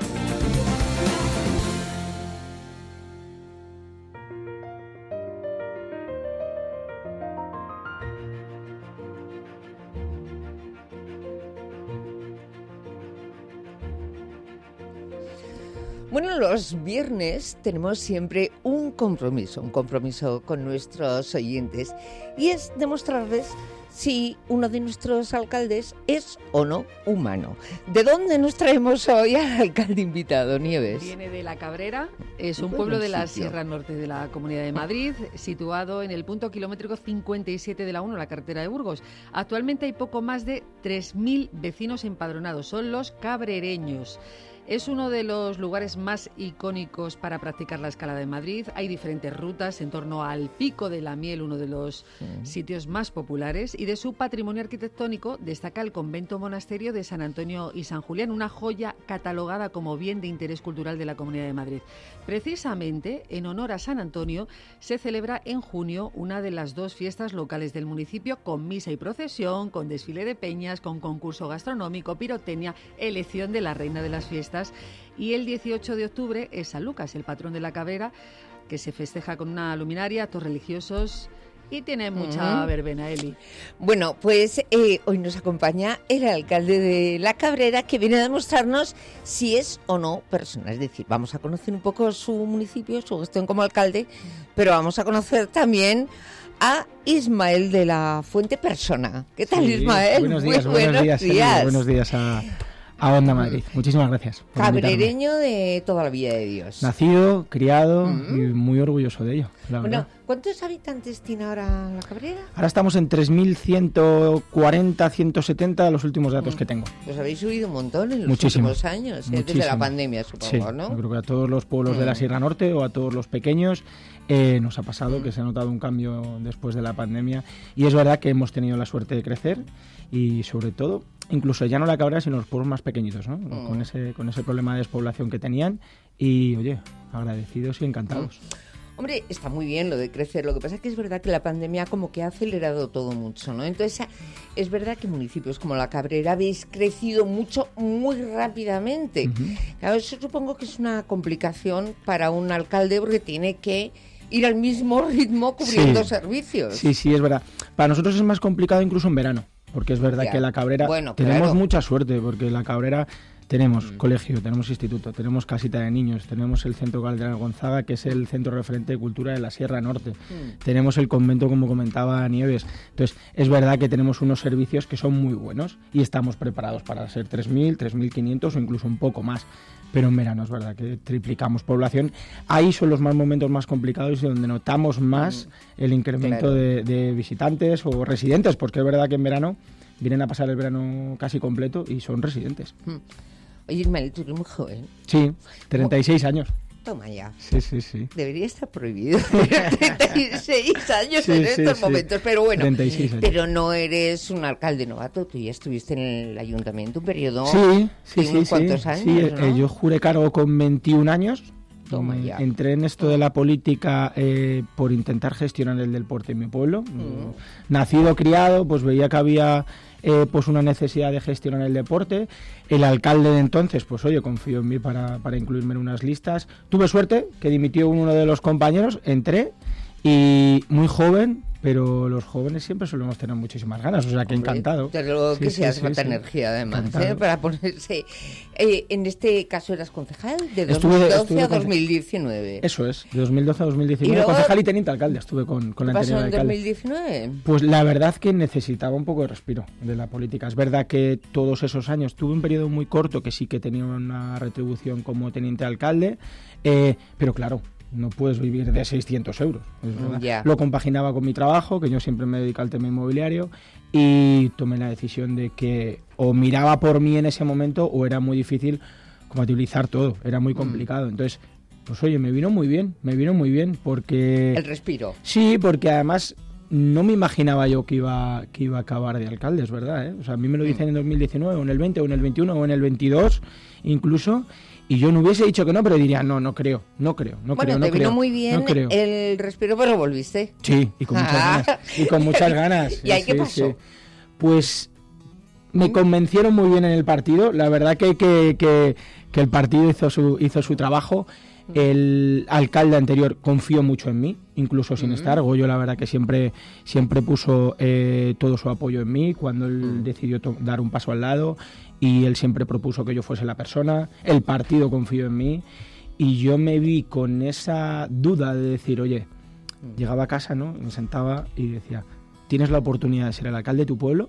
Bueno, los viernes tenemos siempre un compromiso, un compromiso con nuestros oyentes, y es demostrarles si uno de nuestros alcaldes es o no humano. ¿De dónde nos traemos hoy al alcalde invitado, Nieves? Viene de La Cabrera, es un Qué pueblo buen de la sitio. Sierra Norte de la Comunidad de Madrid, situado en el punto kilométrico cincuenta y siete de la uno, la carretera de Burgos. Actualmente hay poco más de tres mil vecinos empadronados, son los cabrereños. Es uno de los lugares más icónicos para practicar la escalada en Madrid. Hay diferentes rutas en torno al Pico de la Miel, uno de los sí. sitios más populares. Y de su patrimonio arquitectónico destaca el convento monasterio de San Antonio y San Julián, una joya catalogada como bien de interés cultural de la Comunidad de Madrid. Precisamente, en honor a San Antonio, se celebra en junio una de las dos fiestas locales del municipio, con misa y procesión, con desfile de peñas, con concurso gastronómico, pirotecnia, elección de la reina de las fiestas. Y el dieciocho de octubre es San Lucas, el patrón de la Cabrera, que se festeja con una luminaria, actos religiosos y tiene mucha uh-huh. verbena, Eli. Bueno, pues eh, hoy nos acompaña el alcalde de La Cabrera, que viene a demostrarnos si es o no persona. Es decir, vamos a conocer un poco su municipio, su gestión como alcalde, pero vamos a conocer también a Ismael de la Fuente, persona. ¿Qué tal, sí, Ismael? Buenos días, Muy buenos, buenos días. días. Buenos días a... a Onda Madrid. Muchísimas gracias. Cabrereño de toda la vida de Dios. Nacido, criado uh-huh. y muy orgulloso de ello, la bueno, verdad. ¿Cuántos habitantes tiene ahora La Cabrera? Ahora estamos en tres mil ciento cuarenta, ciento setenta, los últimos datos uh-huh. que tengo. Pues habéis subido un montón en los Muchísimo. últimos años, ¿eh? Muchísimo. Desde la pandemia, supongo, sí, ¿no? Yo creo que a todos los pueblos uh-huh. de la Sierra Norte o a todos los pequeños eh, nos ha pasado uh-huh. que se ha notado un cambio después de la pandemia, y es verdad que hemos tenido la suerte de crecer y, sobre todo, incluso ya no La Cabrera, sino los pueblos más pequeñitos, ¿no? Mm. Con ese con ese problema de despoblación que tenían. Y, oye, agradecidos y encantados. Mm. Hombre, está muy bien lo de crecer. Lo que pasa es que es verdad que la pandemia como que ha acelerado todo mucho, ¿no? Entonces, es verdad que municipios como La Cabrera habéis crecido mucho, muy rápidamente. Uh-huh. Claro, eso supongo que es una complicación para un alcalde, porque tiene que ir al mismo ritmo cubriendo sí. servicios. Sí, sí, es verdad. Para nosotros es más complicado incluso en verano. Porque es verdad ya. que La Cabrera bueno, tenemos claro. mucha suerte, porque La Cabrera tenemos mm. colegio, tenemos instituto, tenemos casita de niños, tenemos el Centro Calderal Gonzaga, que es el centro referente de cultura de la Sierra Norte, mm. tenemos el convento, como comentaba Nieves. Entonces, es verdad que tenemos unos servicios que son muy buenos y estamos preparados para ser tres mil, tres mil quinientos o incluso un poco más. Pero en verano es verdad que triplicamos población. Ahí son los más momentos más complicados y donde notamos más mm. el incremento claro. de, de visitantes o residentes, porque es verdad que en verano vienen a pasar el verano casi completo y son residentes. Mm. Oye, Ismael, tú eres muy joven. Sí, treinta y seis años. Toma ya. Sí, sí, sí. Debería estar prohibido treinta y seis años sí, en sí, estos sí. momentos, pero bueno. treinta y seis años. Pero no eres un alcalde novato, tú ya estuviste en el ayuntamiento un periodo sí, sí, de sí, unos sí, cuantos sí, años, sí, ¿no? eh, yo juré cargo con veintiún años. Toma ya. Entré en esto de la política eh, por intentar gestionar el deporte en mi pueblo. Mm. Nacido, criado, pues veía que había eh, pues una necesidad de gestionar el deporte. El alcalde de entonces, pues oye, confió en mí para, para incluirme en unas listas. Tuve suerte, que dimitió uno de los compañeros, entré y muy joven, pero los jóvenes siempre solemos tener muchísimas ganas, o sea que Hombre, encantado. Desde luego que sí, sí, sí, hace sí, falta sí. energía además, ¿eh? Para ponerse... Eh, en este caso eras concejal de dos estuve, mil doce estuve a con... dos mil diecinueve. Eso es, de dos mil doce a dos mil diecinueve, luego... concejal y teniente alcalde estuve con, con la anterior alcalde. ¿Qué pasó en dos mil diecinueve? Pues la verdad que necesitaba un poco de respiro de la política. Es verdad que todos esos años tuve un periodo muy corto que sí que tenía una retribución como teniente alcalde, eh, pero claro, no puedes vivir de seiscientos euros. Es verdad. Yeah. Lo compaginaba con mi trabajo, que yo siempre me dedico al tema inmobiliario, y tomé la decisión de que o miraba por mí en ese momento o era muy difícil compatibilizar todo, era muy complicado. Mm. Entonces, pues oye, me vino muy bien, me vino muy bien porque... El respiro. Sí, porque además no me imaginaba yo que iba, que iba a acabar de alcalde, es verdad, ¿eh? O sea, a mí me lo dicen en dos mil diecinueve, o en el veinte, o en el veintiuno, o en el veintidós, incluso... Y yo no hubiese dicho que no, pero diría, no, no creo, no creo, no bueno, creo, no te vino creo, muy bien no creo. el respiro, pero volviste. Sí, y con muchas ah. ganas, y con muchas ganas. ¿Y ahí sí, qué pasó? Sí. Pues me convencieron muy bien en el partido, la verdad que, que, que, que el partido hizo su, hizo su trabajo. El alcalde anterior confió mucho en mí, incluso sin uh-huh. estar. Goyo, la verdad que siempre, siempre puso eh, todo su apoyo en mí cuando él uh-huh. decidió to- dar un paso al lado, y él siempre propuso que yo fuese la persona. El partido confió en mí y yo me vi con esa duda de decir, oye, mm. llegaba a casa, ¿no? Me sentaba y decía, tienes la oportunidad de ser el alcalde de tu pueblo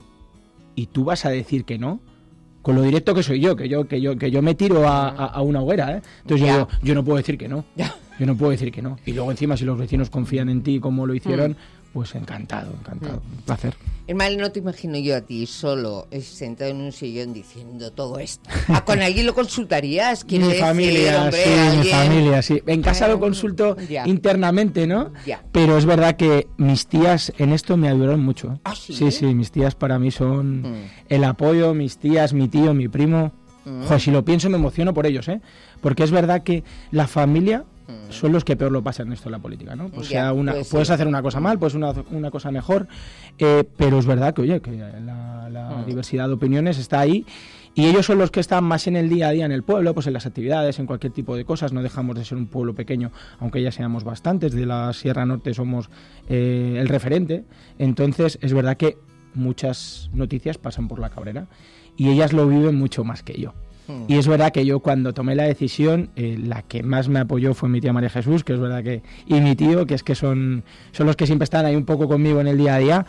y tú vas a decir que no, con lo directo que soy yo, que yo que yo que yo me tiro a, a, a una hoguera, ¿eh? Entonces yo, yo no puedo decir que no, ya. yo no puedo decir que no. Y luego encima si los vecinos confían en ti como lo hicieron, mm. pues encantado, encantado, mm. un placer. Hermano, no te imagino yo a ti solo sentado en un sillón diciendo todo esto. ¿A con alguien lo consultarías? Mi familia, hombre, sí, ¿alguien? mi familia, sí. En casa lo consulto ya. internamente, ¿no? Ya. Pero es verdad que mis tías en esto me ayudaron mucho. ¿Ah, sí? Sí, sí, mis tías para mí son mm. el apoyo, mis tías, mi tío, mi primo. Mm. Joder, si lo pienso me emociono por ellos, ¿eh? Porque es verdad que la familia son los que peor lo pasan en esto de la política, ¿no? Pues ya, sea una, pues puedes sí. hacer una cosa mal, puedes una, una cosa mejor, eh, pero es verdad que, oye, que la, la mm. diversidad de opiniones está ahí y ellos son los que están más en el día a día en el pueblo, pues en las actividades, en cualquier tipo de cosas. No dejamos de ser un pueblo pequeño, aunque ya seamos bastantes, de la Sierra Norte somos eh, el referente. Entonces es verdad que muchas noticias pasan por la Cabrera y ellas lo viven mucho más que yo. Y es verdad que yo cuando tomé la decisión, eh, la que más me apoyó fue mi tía María Jesús, que es verdad que, y mi tío, que es que son, son los que siempre están ahí un poco conmigo en el día a día,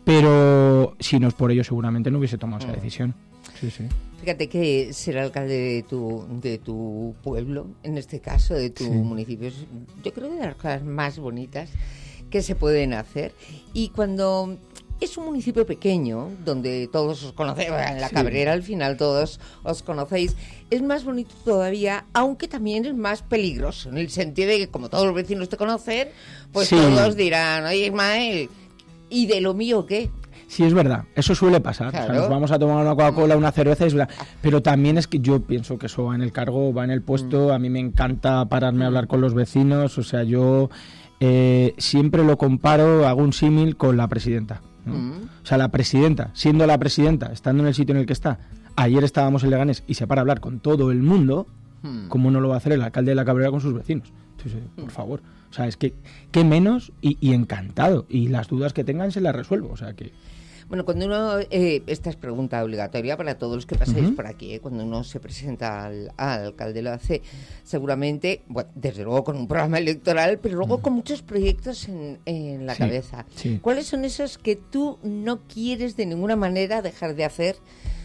pero si no es por ello seguramente no hubiese tomado esa decisión. Sí, sí. Fíjate que ser alcalde de tu, de tu pueblo, en este caso de tu sí. municipio, yo creo que de las cosas más bonitas que se pueden hacer. Y cuando... es un municipio pequeño, donde todos os conocéis, en la sí. Cabrera al final todos os conocéis, es más bonito todavía, aunque también es más peligroso, en el sentido de que como todos los vecinos te conocen, pues sí. todos dirán, oye Ismael, ¿y de lo mío qué? Sí, es verdad, eso suele pasar, claro. O sea, nos vamos a tomar una Coca-Cola, una cerveza, es verdad, pero también es que yo pienso que eso va en el cargo, va en el puesto, a mí me encanta pararme a hablar con los vecinos, o sea, yo eh, siempre lo comparo, hago un símil con la presidenta. ¿no? Mm. O sea, la presidenta, siendo la presidenta, estando en el sitio en el que está, ayer estábamos en Leganés y se para a hablar con todo el mundo, mm. ¿cómo no lo va a hacer el alcalde de la Cabrera con sus vecinos? Entonces, mm. por favor, o sea, es que, qué menos y, y encantado, y las dudas que tengan se las resuelvo, o sea que... Bueno, cuando uno, eh, esta es pregunta obligatoria para todos los que pasáis uh-huh. por aquí, eh, cuando uno se presenta al, al alcalde lo hace seguramente, bueno, desde luego con un programa electoral, pero luego uh-huh. con muchos proyectos en, en la sí, cabeza. Sí. ¿Cuáles son esos que tú no quieres de ninguna manera dejar de hacer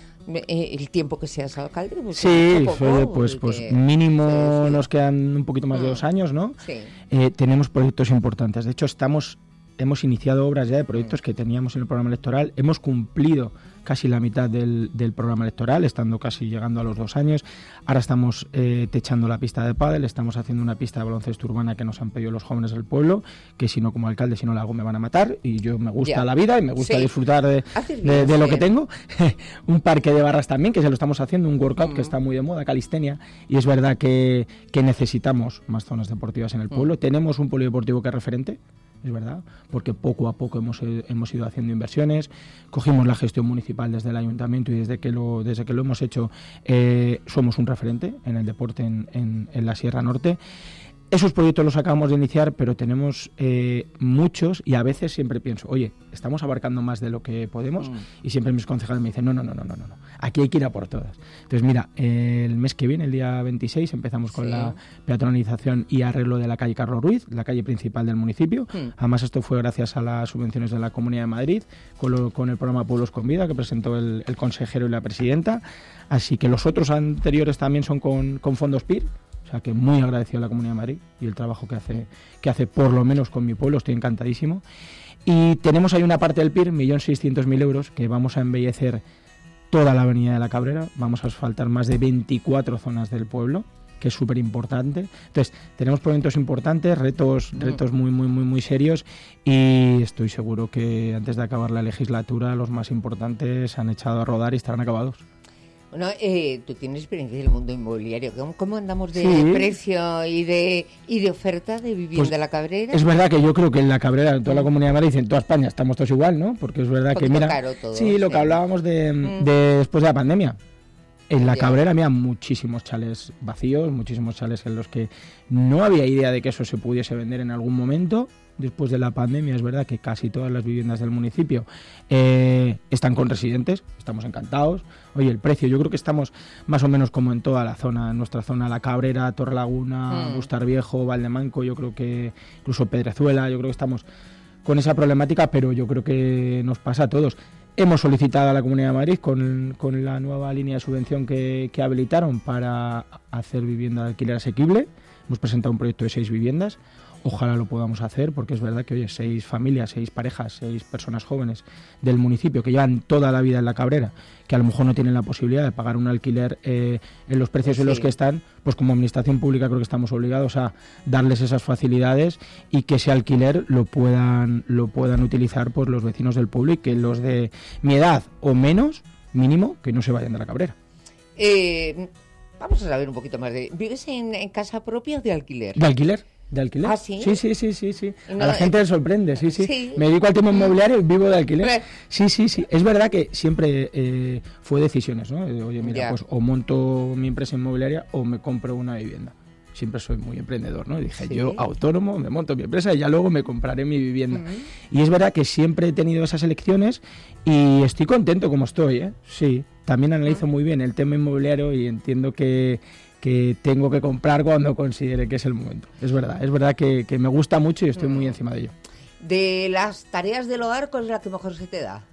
eh, el tiempo que seas alcalde? Pues sí, poco, pues, pues que, mínimo sí, sí. nos quedan un poquito más uh-huh. de dos años, ¿no? Sí. Eh, tenemos proyectos importantes, de hecho estamos... Hemos iniciado obras ya de proyectos que teníamos en el programa electoral. Hemos cumplido casi la mitad del, del programa electoral, estando casi llegando a los dos años. Ahora estamos eh, techando la pista de pádel, estamos haciendo una pista de baloncesto urbana que nos han pedido los jóvenes del pueblo, que si no como alcalde, si no la hago me van a matar. Y yo me gusta ya. la vida y me gusta sí. disfrutar de, bien, de, de lo que tengo. Un parque de barras también, que se lo estamos haciendo, un workout uh-huh. que está muy de moda, calistenia. Y es verdad que, que necesitamos más zonas deportivas en el pueblo. Uh-huh. Tenemos un polideportivo que es referente. Es verdad, porque poco a poco hemos, hemos ido haciendo inversiones, cogimos la gestión municipal desde el ayuntamiento y desde que lo, desde que lo hemos hecho eh, somos un referente en el deporte en, en, en la Sierra Norte. Esos proyectos los acabamos de iniciar, pero tenemos eh, muchos y a veces siempre pienso, oye, estamos abarcando más de lo que podemos mm. y siempre mis concejales me dicen, no, no, no, no, no, no, aquí hay que ir a por todas. Entonces, mira, eh, el mes que viene, el día veintiséis, empezamos con sí. la peatonalización y arreglo de la calle Carlos Ruiz, la calle principal del municipio. Mm. Además, esto fue gracias a las subvenciones de la Comunidad de Madrid, con, lo, con el programa Pueblos con Vida, que presentó el, el consejero y la presidenta. Así que los otros anteriores también son con, con fondos P I R. O sea que muy agradecido a la Comunidad de Madrid y el trabajo que hace, que hace por lo menos con mi pueblo, estoy encantadísimo. Y tenemos ahí una parte del P I R, un millón seiscientos mil euros, que vamos a embellecer toda la avenida de la Cabrera, vamos a asfaltar más de veinticuatro zonas del pueblo, que es súper importante. Entonces, tenemos proyectos importantes, retos, retos muy, muy, muy, muy serios, y estoy seguro que antes de acabar la legislatura los más importantes se han echado a rodar y estarán acabados. Bueno, eh, tú tienes experiencia en el mundo inmobiliario. ¿Cómo, cómo andamos de sí. precio y de y de oferta de vivienda pues, en la Cabrera? Es verdad que yo creo que en la Cabrera, en toda la Comunidad de Madrid, en toda España, estamos todos igual, ¿no? Porque es verdad que, mira, caro todo, sí, lo sí. que hablábamos de, mm. de después de la pandemia. En la Cabrera había muchísimos chales vacíos, muchísimos chales en los que no había idea de que eso se pudiese vender en algún momento. después de la pandemia, es verdad que casi todas las viviendas del municipio eh, están con residentes, estamos encantados. Oye, el precio, yo creo que estamos más o menos como en toda la zona, en nuestra zona, La Cabrera, Torrelaguna, mm. Bustar Viejo, Valdemanco, yo creo que incluso Pedrezuela, yo creo que estamos con esa problemática, pero yo creo que nos pasa a todos. Hemos solicitado a la Comunidad de Madrid con, con la nueva línea de subvención que, que habilitaron para hacer vivienda de alquiler asequible. Hemos presentado un proyecto de seis viviendas. Ojalá lo podamos hacer, porque es verdad que, oye, seis familias, seis parejas, seis personas jóvenes del municipio que llevan toda la vida en La Cabrera, que a lo mejor no tienen la posibilidad de pagar un alquiler eh, en los precios en los Sí. que están, pues como administración pública creo que estamos obligados a darles esas facilidades y que ese alquiler lo puedan, lo puedan utilizar pues los vecinos del pueblo y que los de mi edad o menos, mínimo, que no se vayan de La Cabrera. Eh, vamos a saber un poquito más de... ¿Vives en, en casa propia o de alquiler? ¿De alquiler? ¿De alquiler? ¿Ah, sí? Sí, sí, sí, sí, sí. No, a la gente eh, le sorprende, sí, sí, sí. Me dedico al tema inmobiliario y vivo de alquiler. Eh. Sí, sí, sí. Es verdad que siempre eh, fue decisiones, ¿no? Eh, Oye, mira, Ya. pues o monto mi empresa inmobiliaria o me compro una vivienda. Siempre soy muy emprendedor, ¿no? Y dije, Sí. yo autónomo, me monto mi empresa y ya luego me compraré mi vivienda. Y es verdad que siempre he tenido esas elecciones y estoy contento como estoy, ¿eh? Sí. También analizo muy bien el tema inmobiliario y entiendo que que tengo que comprar cuando considere que es el momento. Es verdad, es verdad que, que me gusta mucho y estoy muy encima de ello. De las tareas del hogar, ¿cuál es la que mejor se te da?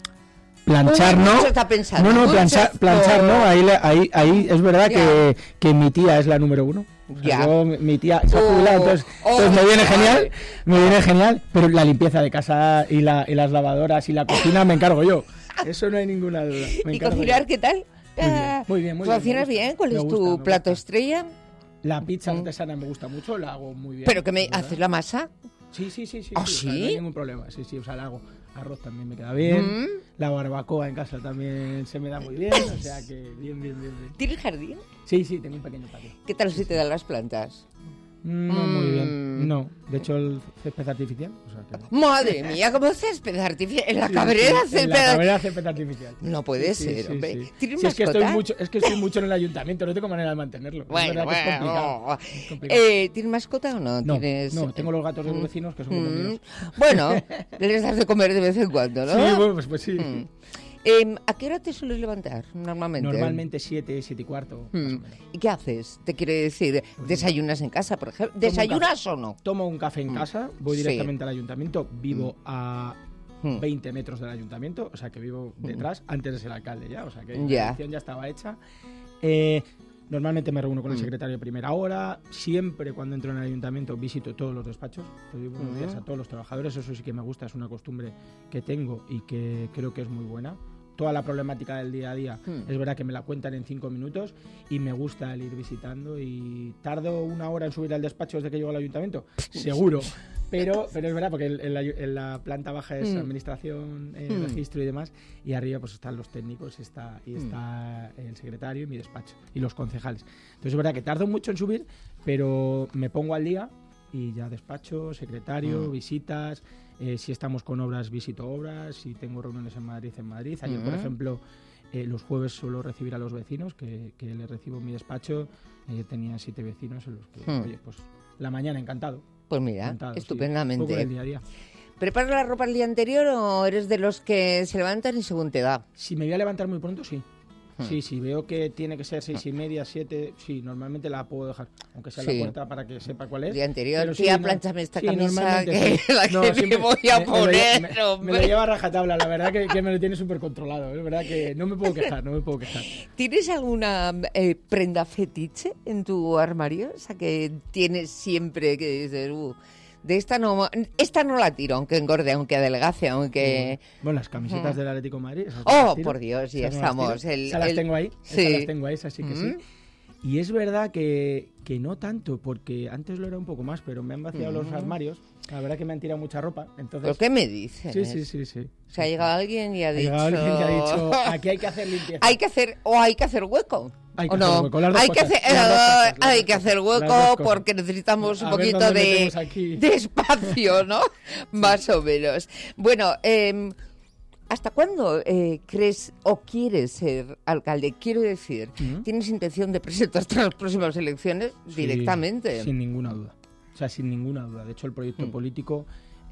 Planchar Uy, no. mucho está pensando, No, no, mucho planchar, esto. planchar no. Ahí, le- ahí, ahí es verdad Ya. que, que mi tía es la número uno. O sea, Ya. yo, mi tía se ha Oh, jubilado, entonces, oh, entonces me viene vale. genial, me viene genial, pero la limpieza de casa y, la, y las lavadoras y la cocina me encargo yo. Eso no hay ninguna duda. Me ¿Y encargo cocinar yo. qué tal? Muy bien, Ah, muy bien, muy bien, ¿Cocinas me gusta, bien? ¿Cuál me es gusta, tu me plato estrella? La pizza artesana me gusta mucho, la hago muy bien. ¿Pero que me ¿verdad? haces la masa? Sí, sí, sí, sí. ¿Ah, sí, o sea, no sí? hay ningún problema. Sí, sí, o sea, la hago. Arroz también me queda bien. Mm. La barbacoa en casa también se me da muy bien. O sea que bien, bien, bien, bien. ¿Tienes jardín? Sí, sí, tengo un pequeño patio. ¿Qué tal se te dan las plantas? No muy Mm. bien. No. De hecho, el césped artificial. O sea, que... Madre mía, ¿cómo césped artificial? ¿En la Sí, Cabrera sí, en césped? la Cabrera césped artificial. No puede Sí, ser, sí, hombre. sí. ¿Tienes Sí, es que mascota? estoy mucho, es que estoy mucho en el ayuntamiento, no tengo manera de mantenerlo. Bueno, es verdad que es bueno. complicado. Es complicado. Eh, ¿Tienes mascota o no? No, ¿Tienes... no, tengo los gatos de los Mm. vecinos que son como Mm. míos. Bueno, les das de comer de vez en cuando, ¿no? Sí, bueno, pues, pues sí. Mm. Eh, ¿A qué hora te sueles levantar normalmente? Normalmente siete, siete y cuarto. más o Mm. menos. ¿Y qué haces? Te quiere decir, ¿desayunas en casa, por ejemplo? Tomo un ¿Desayunas café- o no? Tomo un café en Mm. casa, voy Sí. directamente al ayuntamiento, vivo a Mm. veinte metros del ayuntamiento, o sea que vivo detrás, antes de ser alcalde ya, o sea que Ya. la elección ya estaba hecha. Eh, normalmente me reúno con el Mm. secretario de primera hora, siempre cuando entro en el ayuntamiento visito todos los despachos, le doy buenos Mm. días a todos los trabajadores, eso sí que me gusta, es una costumbre que tengo y que creo que es muy buena. Toda la problemática del día a día Mm. es verdad que me la cuentan en cinco minutos y me gusta el ir visitando y tardo una hora en subir al despacho desde que llego al ayuntamiento, seguro, pero, pero es verdad porque el- el ayu- en la planta baja es Mm. administración, eh, Mm. registro y demás y arriba pues están los técnicos está, y está el secretario y mi despacho y los concejales. Entonces es verdad que tardo mucho en subir, pero me pongo al día y ya despacho, secretario, Mm. visitas. Eh, si estamos con obras, visito obras. Si tengo reuniones en Madrid, en Madrid. Ayer, por Ujú. ejemplo, eh, los jueves suelo recibir a los vecinos, que, que les recibo en mi despacho. Ayer tenía siete vecinos en los que, Hmm. oye, pues la mañana encantado. Pues mira, Encantado, sí. estupendamente. Un poco del día a día. ¿Preparas la ropa el día anterior o eres de los que se levantan y según te da? Si me voy a levantar muy pronto, sí. Hmm. Sí, si veo que tiene que ser seis y media, siete, sí, normalmente la puedo dejar, aunque sea Sí. la puerta para que sepa cuál es. El día anterior, Pero tía, no- plánchame esta sí, camisa normalmente que sí. la que me siempre- voy a me- me lo poner, lle- me, me hombre. lo lleva a rajatabla, la verdad que, que me lo tiene súper controlado, es verdad que no me puedo quejar, no me puedo quejar. ¿Tienes alguna eh, prenda fetiche en tu armario? O sea, que tienes siempre que dices, uh, de esta no, esta no la tiro, aunque engorde, aunque adelgace, aunque... Bueno, las camisetas Mm. del Atlético de Madrid. esas no Oh, las tiro, por Dios, ya esas no las estamos. tiro. El- esas las el- tengo ahí, Sí. esas las tengo ahí, esas sí que Mm. sí. Y es verdad que, que no tanto, porque antes lo era un poco más, pero me han vaciado los Mm. armarios. La verdad que me han tirado mucha ropa. Entonces... ¿Pero qué me dices? Sí, sí, sí, sí. O sea, ha llegado alguien y ha, Ha dicho... llegado alguien que ha dicho, aquí hay que hacer limpieza. Hay que hacer, o hay que hacer hueco. Hay que ¿O no? hacer hueco, las dos hay que cosas, hacer, las dos eh, cosas, las hay dos que hacer cosas, las hueco dos cosas. porque necesitamos un A ver poquito dónde de, metemos aquí. de espacio, ¿no? Más o menos. Bueno, eh, ¿hasta cuándo eh, crees o quieres ser alcalde? Quiero decir, Ujú. ¿tienes intención de presentarte a las próximas elecciones Sí, directamente? Sin ninguna duda. O sea, sin ninguna duda. De hecho, el proyecto Mm. político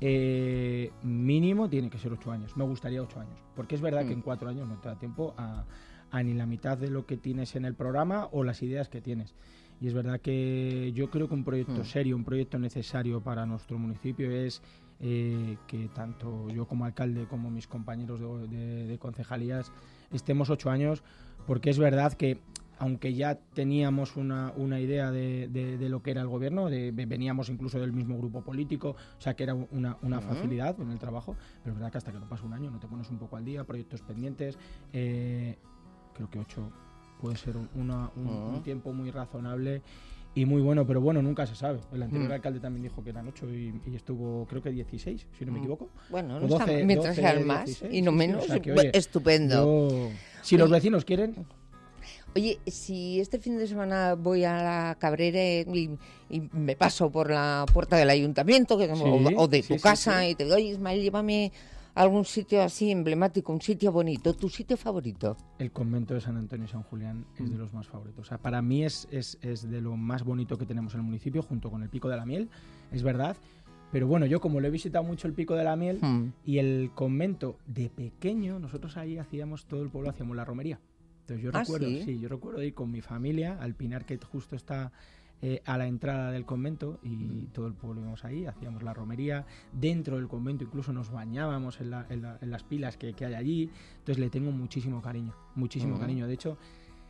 eh, mínimo tiene que ser ocho años. Me gustaría ocho años. Porque es verdad Mm. que en cuatro años no te da tiempo a, a ni la mitad de lo que tienes en el programa o las ideas que tienes. Y es verdad que yo creo que un proyecto Mm. serio, un proyecto necesario para nuestro municipio es eh, que tanto yo como alcalde como mis compañeros de, de, de concejalías estemos ocho años, porque es verdad que aunque ya teníamos una, una idea de, de, de lo que era el gobierno, de, veníamos incluso del mismo grupo político, o sea que era una, una Ujú. facilidad en el trabajo, pero es verdad que hasta que no pasa un año no te pones un poco al día, proyectos pendientes, eh, creo que ocho puede ser un, una, un, Ujú. un tiempo muy razonable y muy bueno, pero bueno, nunca se sabe. El anterior Mm. alcalde también dijo que eran ocho y, y estuvo, creo que dieciséis, si no me Mm. equivoco. Bueno, O no está mal. Mientras sean más dieciséis, y no sí, sí, menos, o sea que, pues, oye, estupendo. yo- si los Oye, vecinos quieren, Oye, si este fin de semana voy a la Cabrera y, y me paso por la puerta del ayuntamiento que, Sí, o, o de sí, tu sí, casa sí. y te digo, oye, Ismael, llévame a algún sitio así emblemático, un sitio bonito, tu sitio favorito. el convento de San Antonio y San Julián es Mm. de los más favoritos. O sea, para mí es, es, es de lo más bonito que tenemos en el municipio, junto con el Pico de la Miel, es verdad. Pero bueno, yo como lo he visitado mucho el Pico de la Miel Mm. y el convento de pequeño, nosotros ahí hacíamos, todo el pueblo hacíamos la romería. Entonces yo ¿Ah, recuerdo, sí? sí, yo recuerdo ir con mi familia al pinar que justo está eh, a la entrada del convento y Mm. todo el pueblo íbamos ahí, hacíamos la romería, dentro del convento incluso nos bañábamos en, la- en la- en las pilas que, que hay allí, entonces le tengo muchísimo cariño, muchísimo Mm. cariño. De hecho,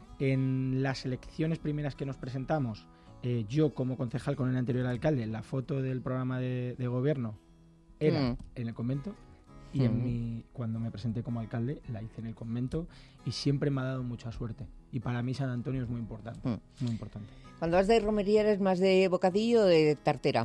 en las elecciones primeras que nos presentamos, eh, yo como concejal con el anterior alcalde, la foto del programa de, de gobierno era Mm. en el convento y en Mm. mi, cuando me presenté como alcalde la hice en el convento y siempre me ha dado mucha suerte. Y para mí San Antonio es muy importante, Mm. muy importante. Cuando vas de romería, ¿eres más de bocadillo o de tartera?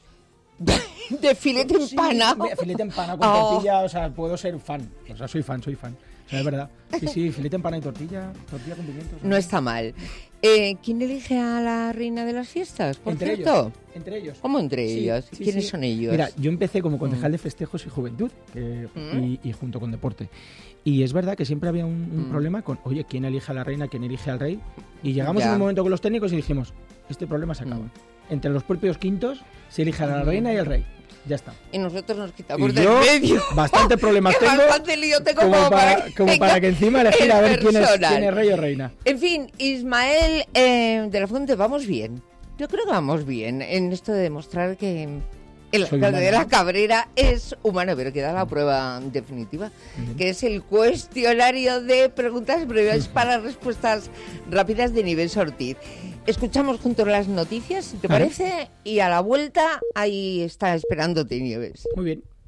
De filete Sí, empanado. mira, filete empanado con Oh. tortilla, o sea, puedo ser fan. O sea, soy fan, soy fan. O sea, es verdad. Sí, sí, filete empanado y tortilla, tortilla con pimientos. No está mal. Eh, ¿Quién elige a la reina de las fiestas, por Entre cierto? ellos, entre ellos. ¿Cómo entre Sí, ellos? sí, ¿Quiénes sí. son ellos? Mira, yo empecé como concejal Mm. de festejos y juventud que- Mm. y, y junto con deporte. Y es verdad que siempre había un, un Mm. problema con, oye, ¿quién elige a la reina, quién elige al rey? Y llegamos Ya. en un momento con los técnicos y dijimos, este problema se acaba. Mm. Entre los propios quintos se elige a la Mm. reina y al rey. Ya está. Y nosotros nos quitamos Y del yo medio. bastante problemas Qué tengo bastante lío tengo como, como para, para que como venga para que encima elegir a el ver quién es, personal. quién es rey o reina. En fin, Ismael eh, de la Fuente, vamos bien. Yo creo que vamos bien en esto de demostrar que el Soy alcalde de humano, la ¿no? Cabrera es humano, pero queda la prueba definitiva, que es el cuestionario de preguntas breves para respuestas rápidas de nivel Ortiz. Escuchamos juntos las noticias, si te Vale. parece, y a la vuelta ahí está esperándote Nieves. Muy bien.